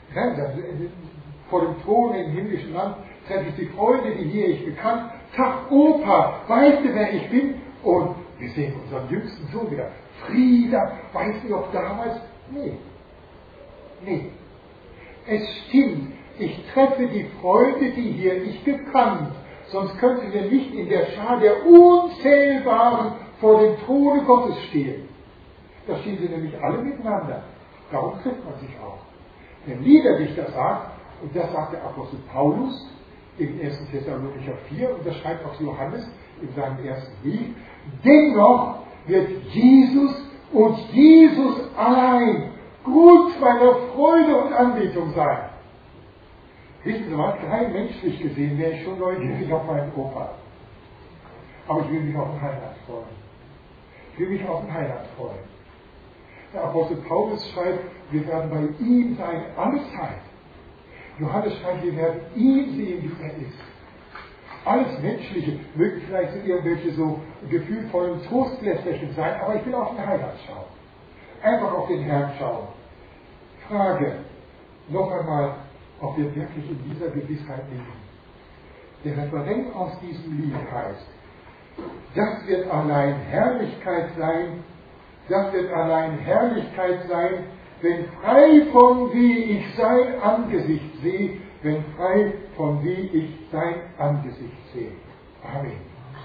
Vor dem Thron im himmlischen Land treffe ich die Freunde, die hier ich gekannt. Sag, Opa, weißt du, wer ich bin? Und wir sehen unseren jüngsten Sohn wieder. Frieda, weißt du noch damals? Nee. Nee. Es stimmt, ich treffe die Freunde, die hier ich gekannt. Sonst könnten wir nicht in der Schar der Unzählbaren vor dem Throne Gottes stehen. Da stehen sie nämlich alle miteinander. Darum trifft man sich auch. Der Liederdichter sagt, und das sagt der Apostel Paulus im ersten Thessalonicher vier, und das schreibt auch Johannes in seinem ersten Brief, dennoch wird Jesus und Jesus allein Grund meiner Freude und Anbetung sein. Wissen Sie was, rein menschlich gesehen wäre ich schon neugierig auf meinen Opa. Aber ich will mich auf den Heiland freuen. Ich will mich auf den Heiland freuen. Der Apostel Paulus schreibt, wir werden bei ihm sein, alle Zeit. Johannes schreibt, wir werden ihn sehen, wie er ist. Alles Menschliche mögen vielleicht so irgendwelche so gefühlvollen Trostlästerchen sein, aber ich will auf den Heiland schauen. Einfach auf den Herrn schauen. Frage, noch einmal, ob wir wirklich in dieser Gewissheit leben. Der Referent aus diesem Lied heißt, das wird allein Herrlichkeit sein, das wird allein Herrlichkeit sein, wenn frei von wie ich sein Angesicht sehe, wenn frei von wie ich sein Angesicht sehe. Amen.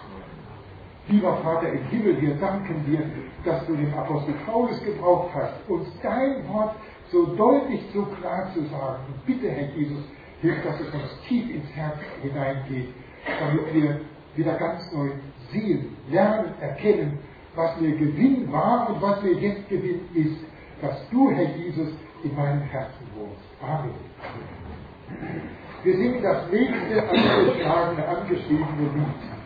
Lieber Vater im Himmel, wir danken dir, dass du den Apostel Paulus gebraucht hast, uns dein Wort so deutlich, so klar zu sagen. Und bitte, Herr Jesus, hilf, dass es uns tief ins Herz hineingeht, damit wir wieder ganz neu sehen, lernen, erkennen, was mir Gewinn war und was mir jetzt Gewinn ist, dass du, Herr Jesus, in meinem Herzen wohnst. Amen. Wir singen das nächste angeschlagene, angeschriebene Lied.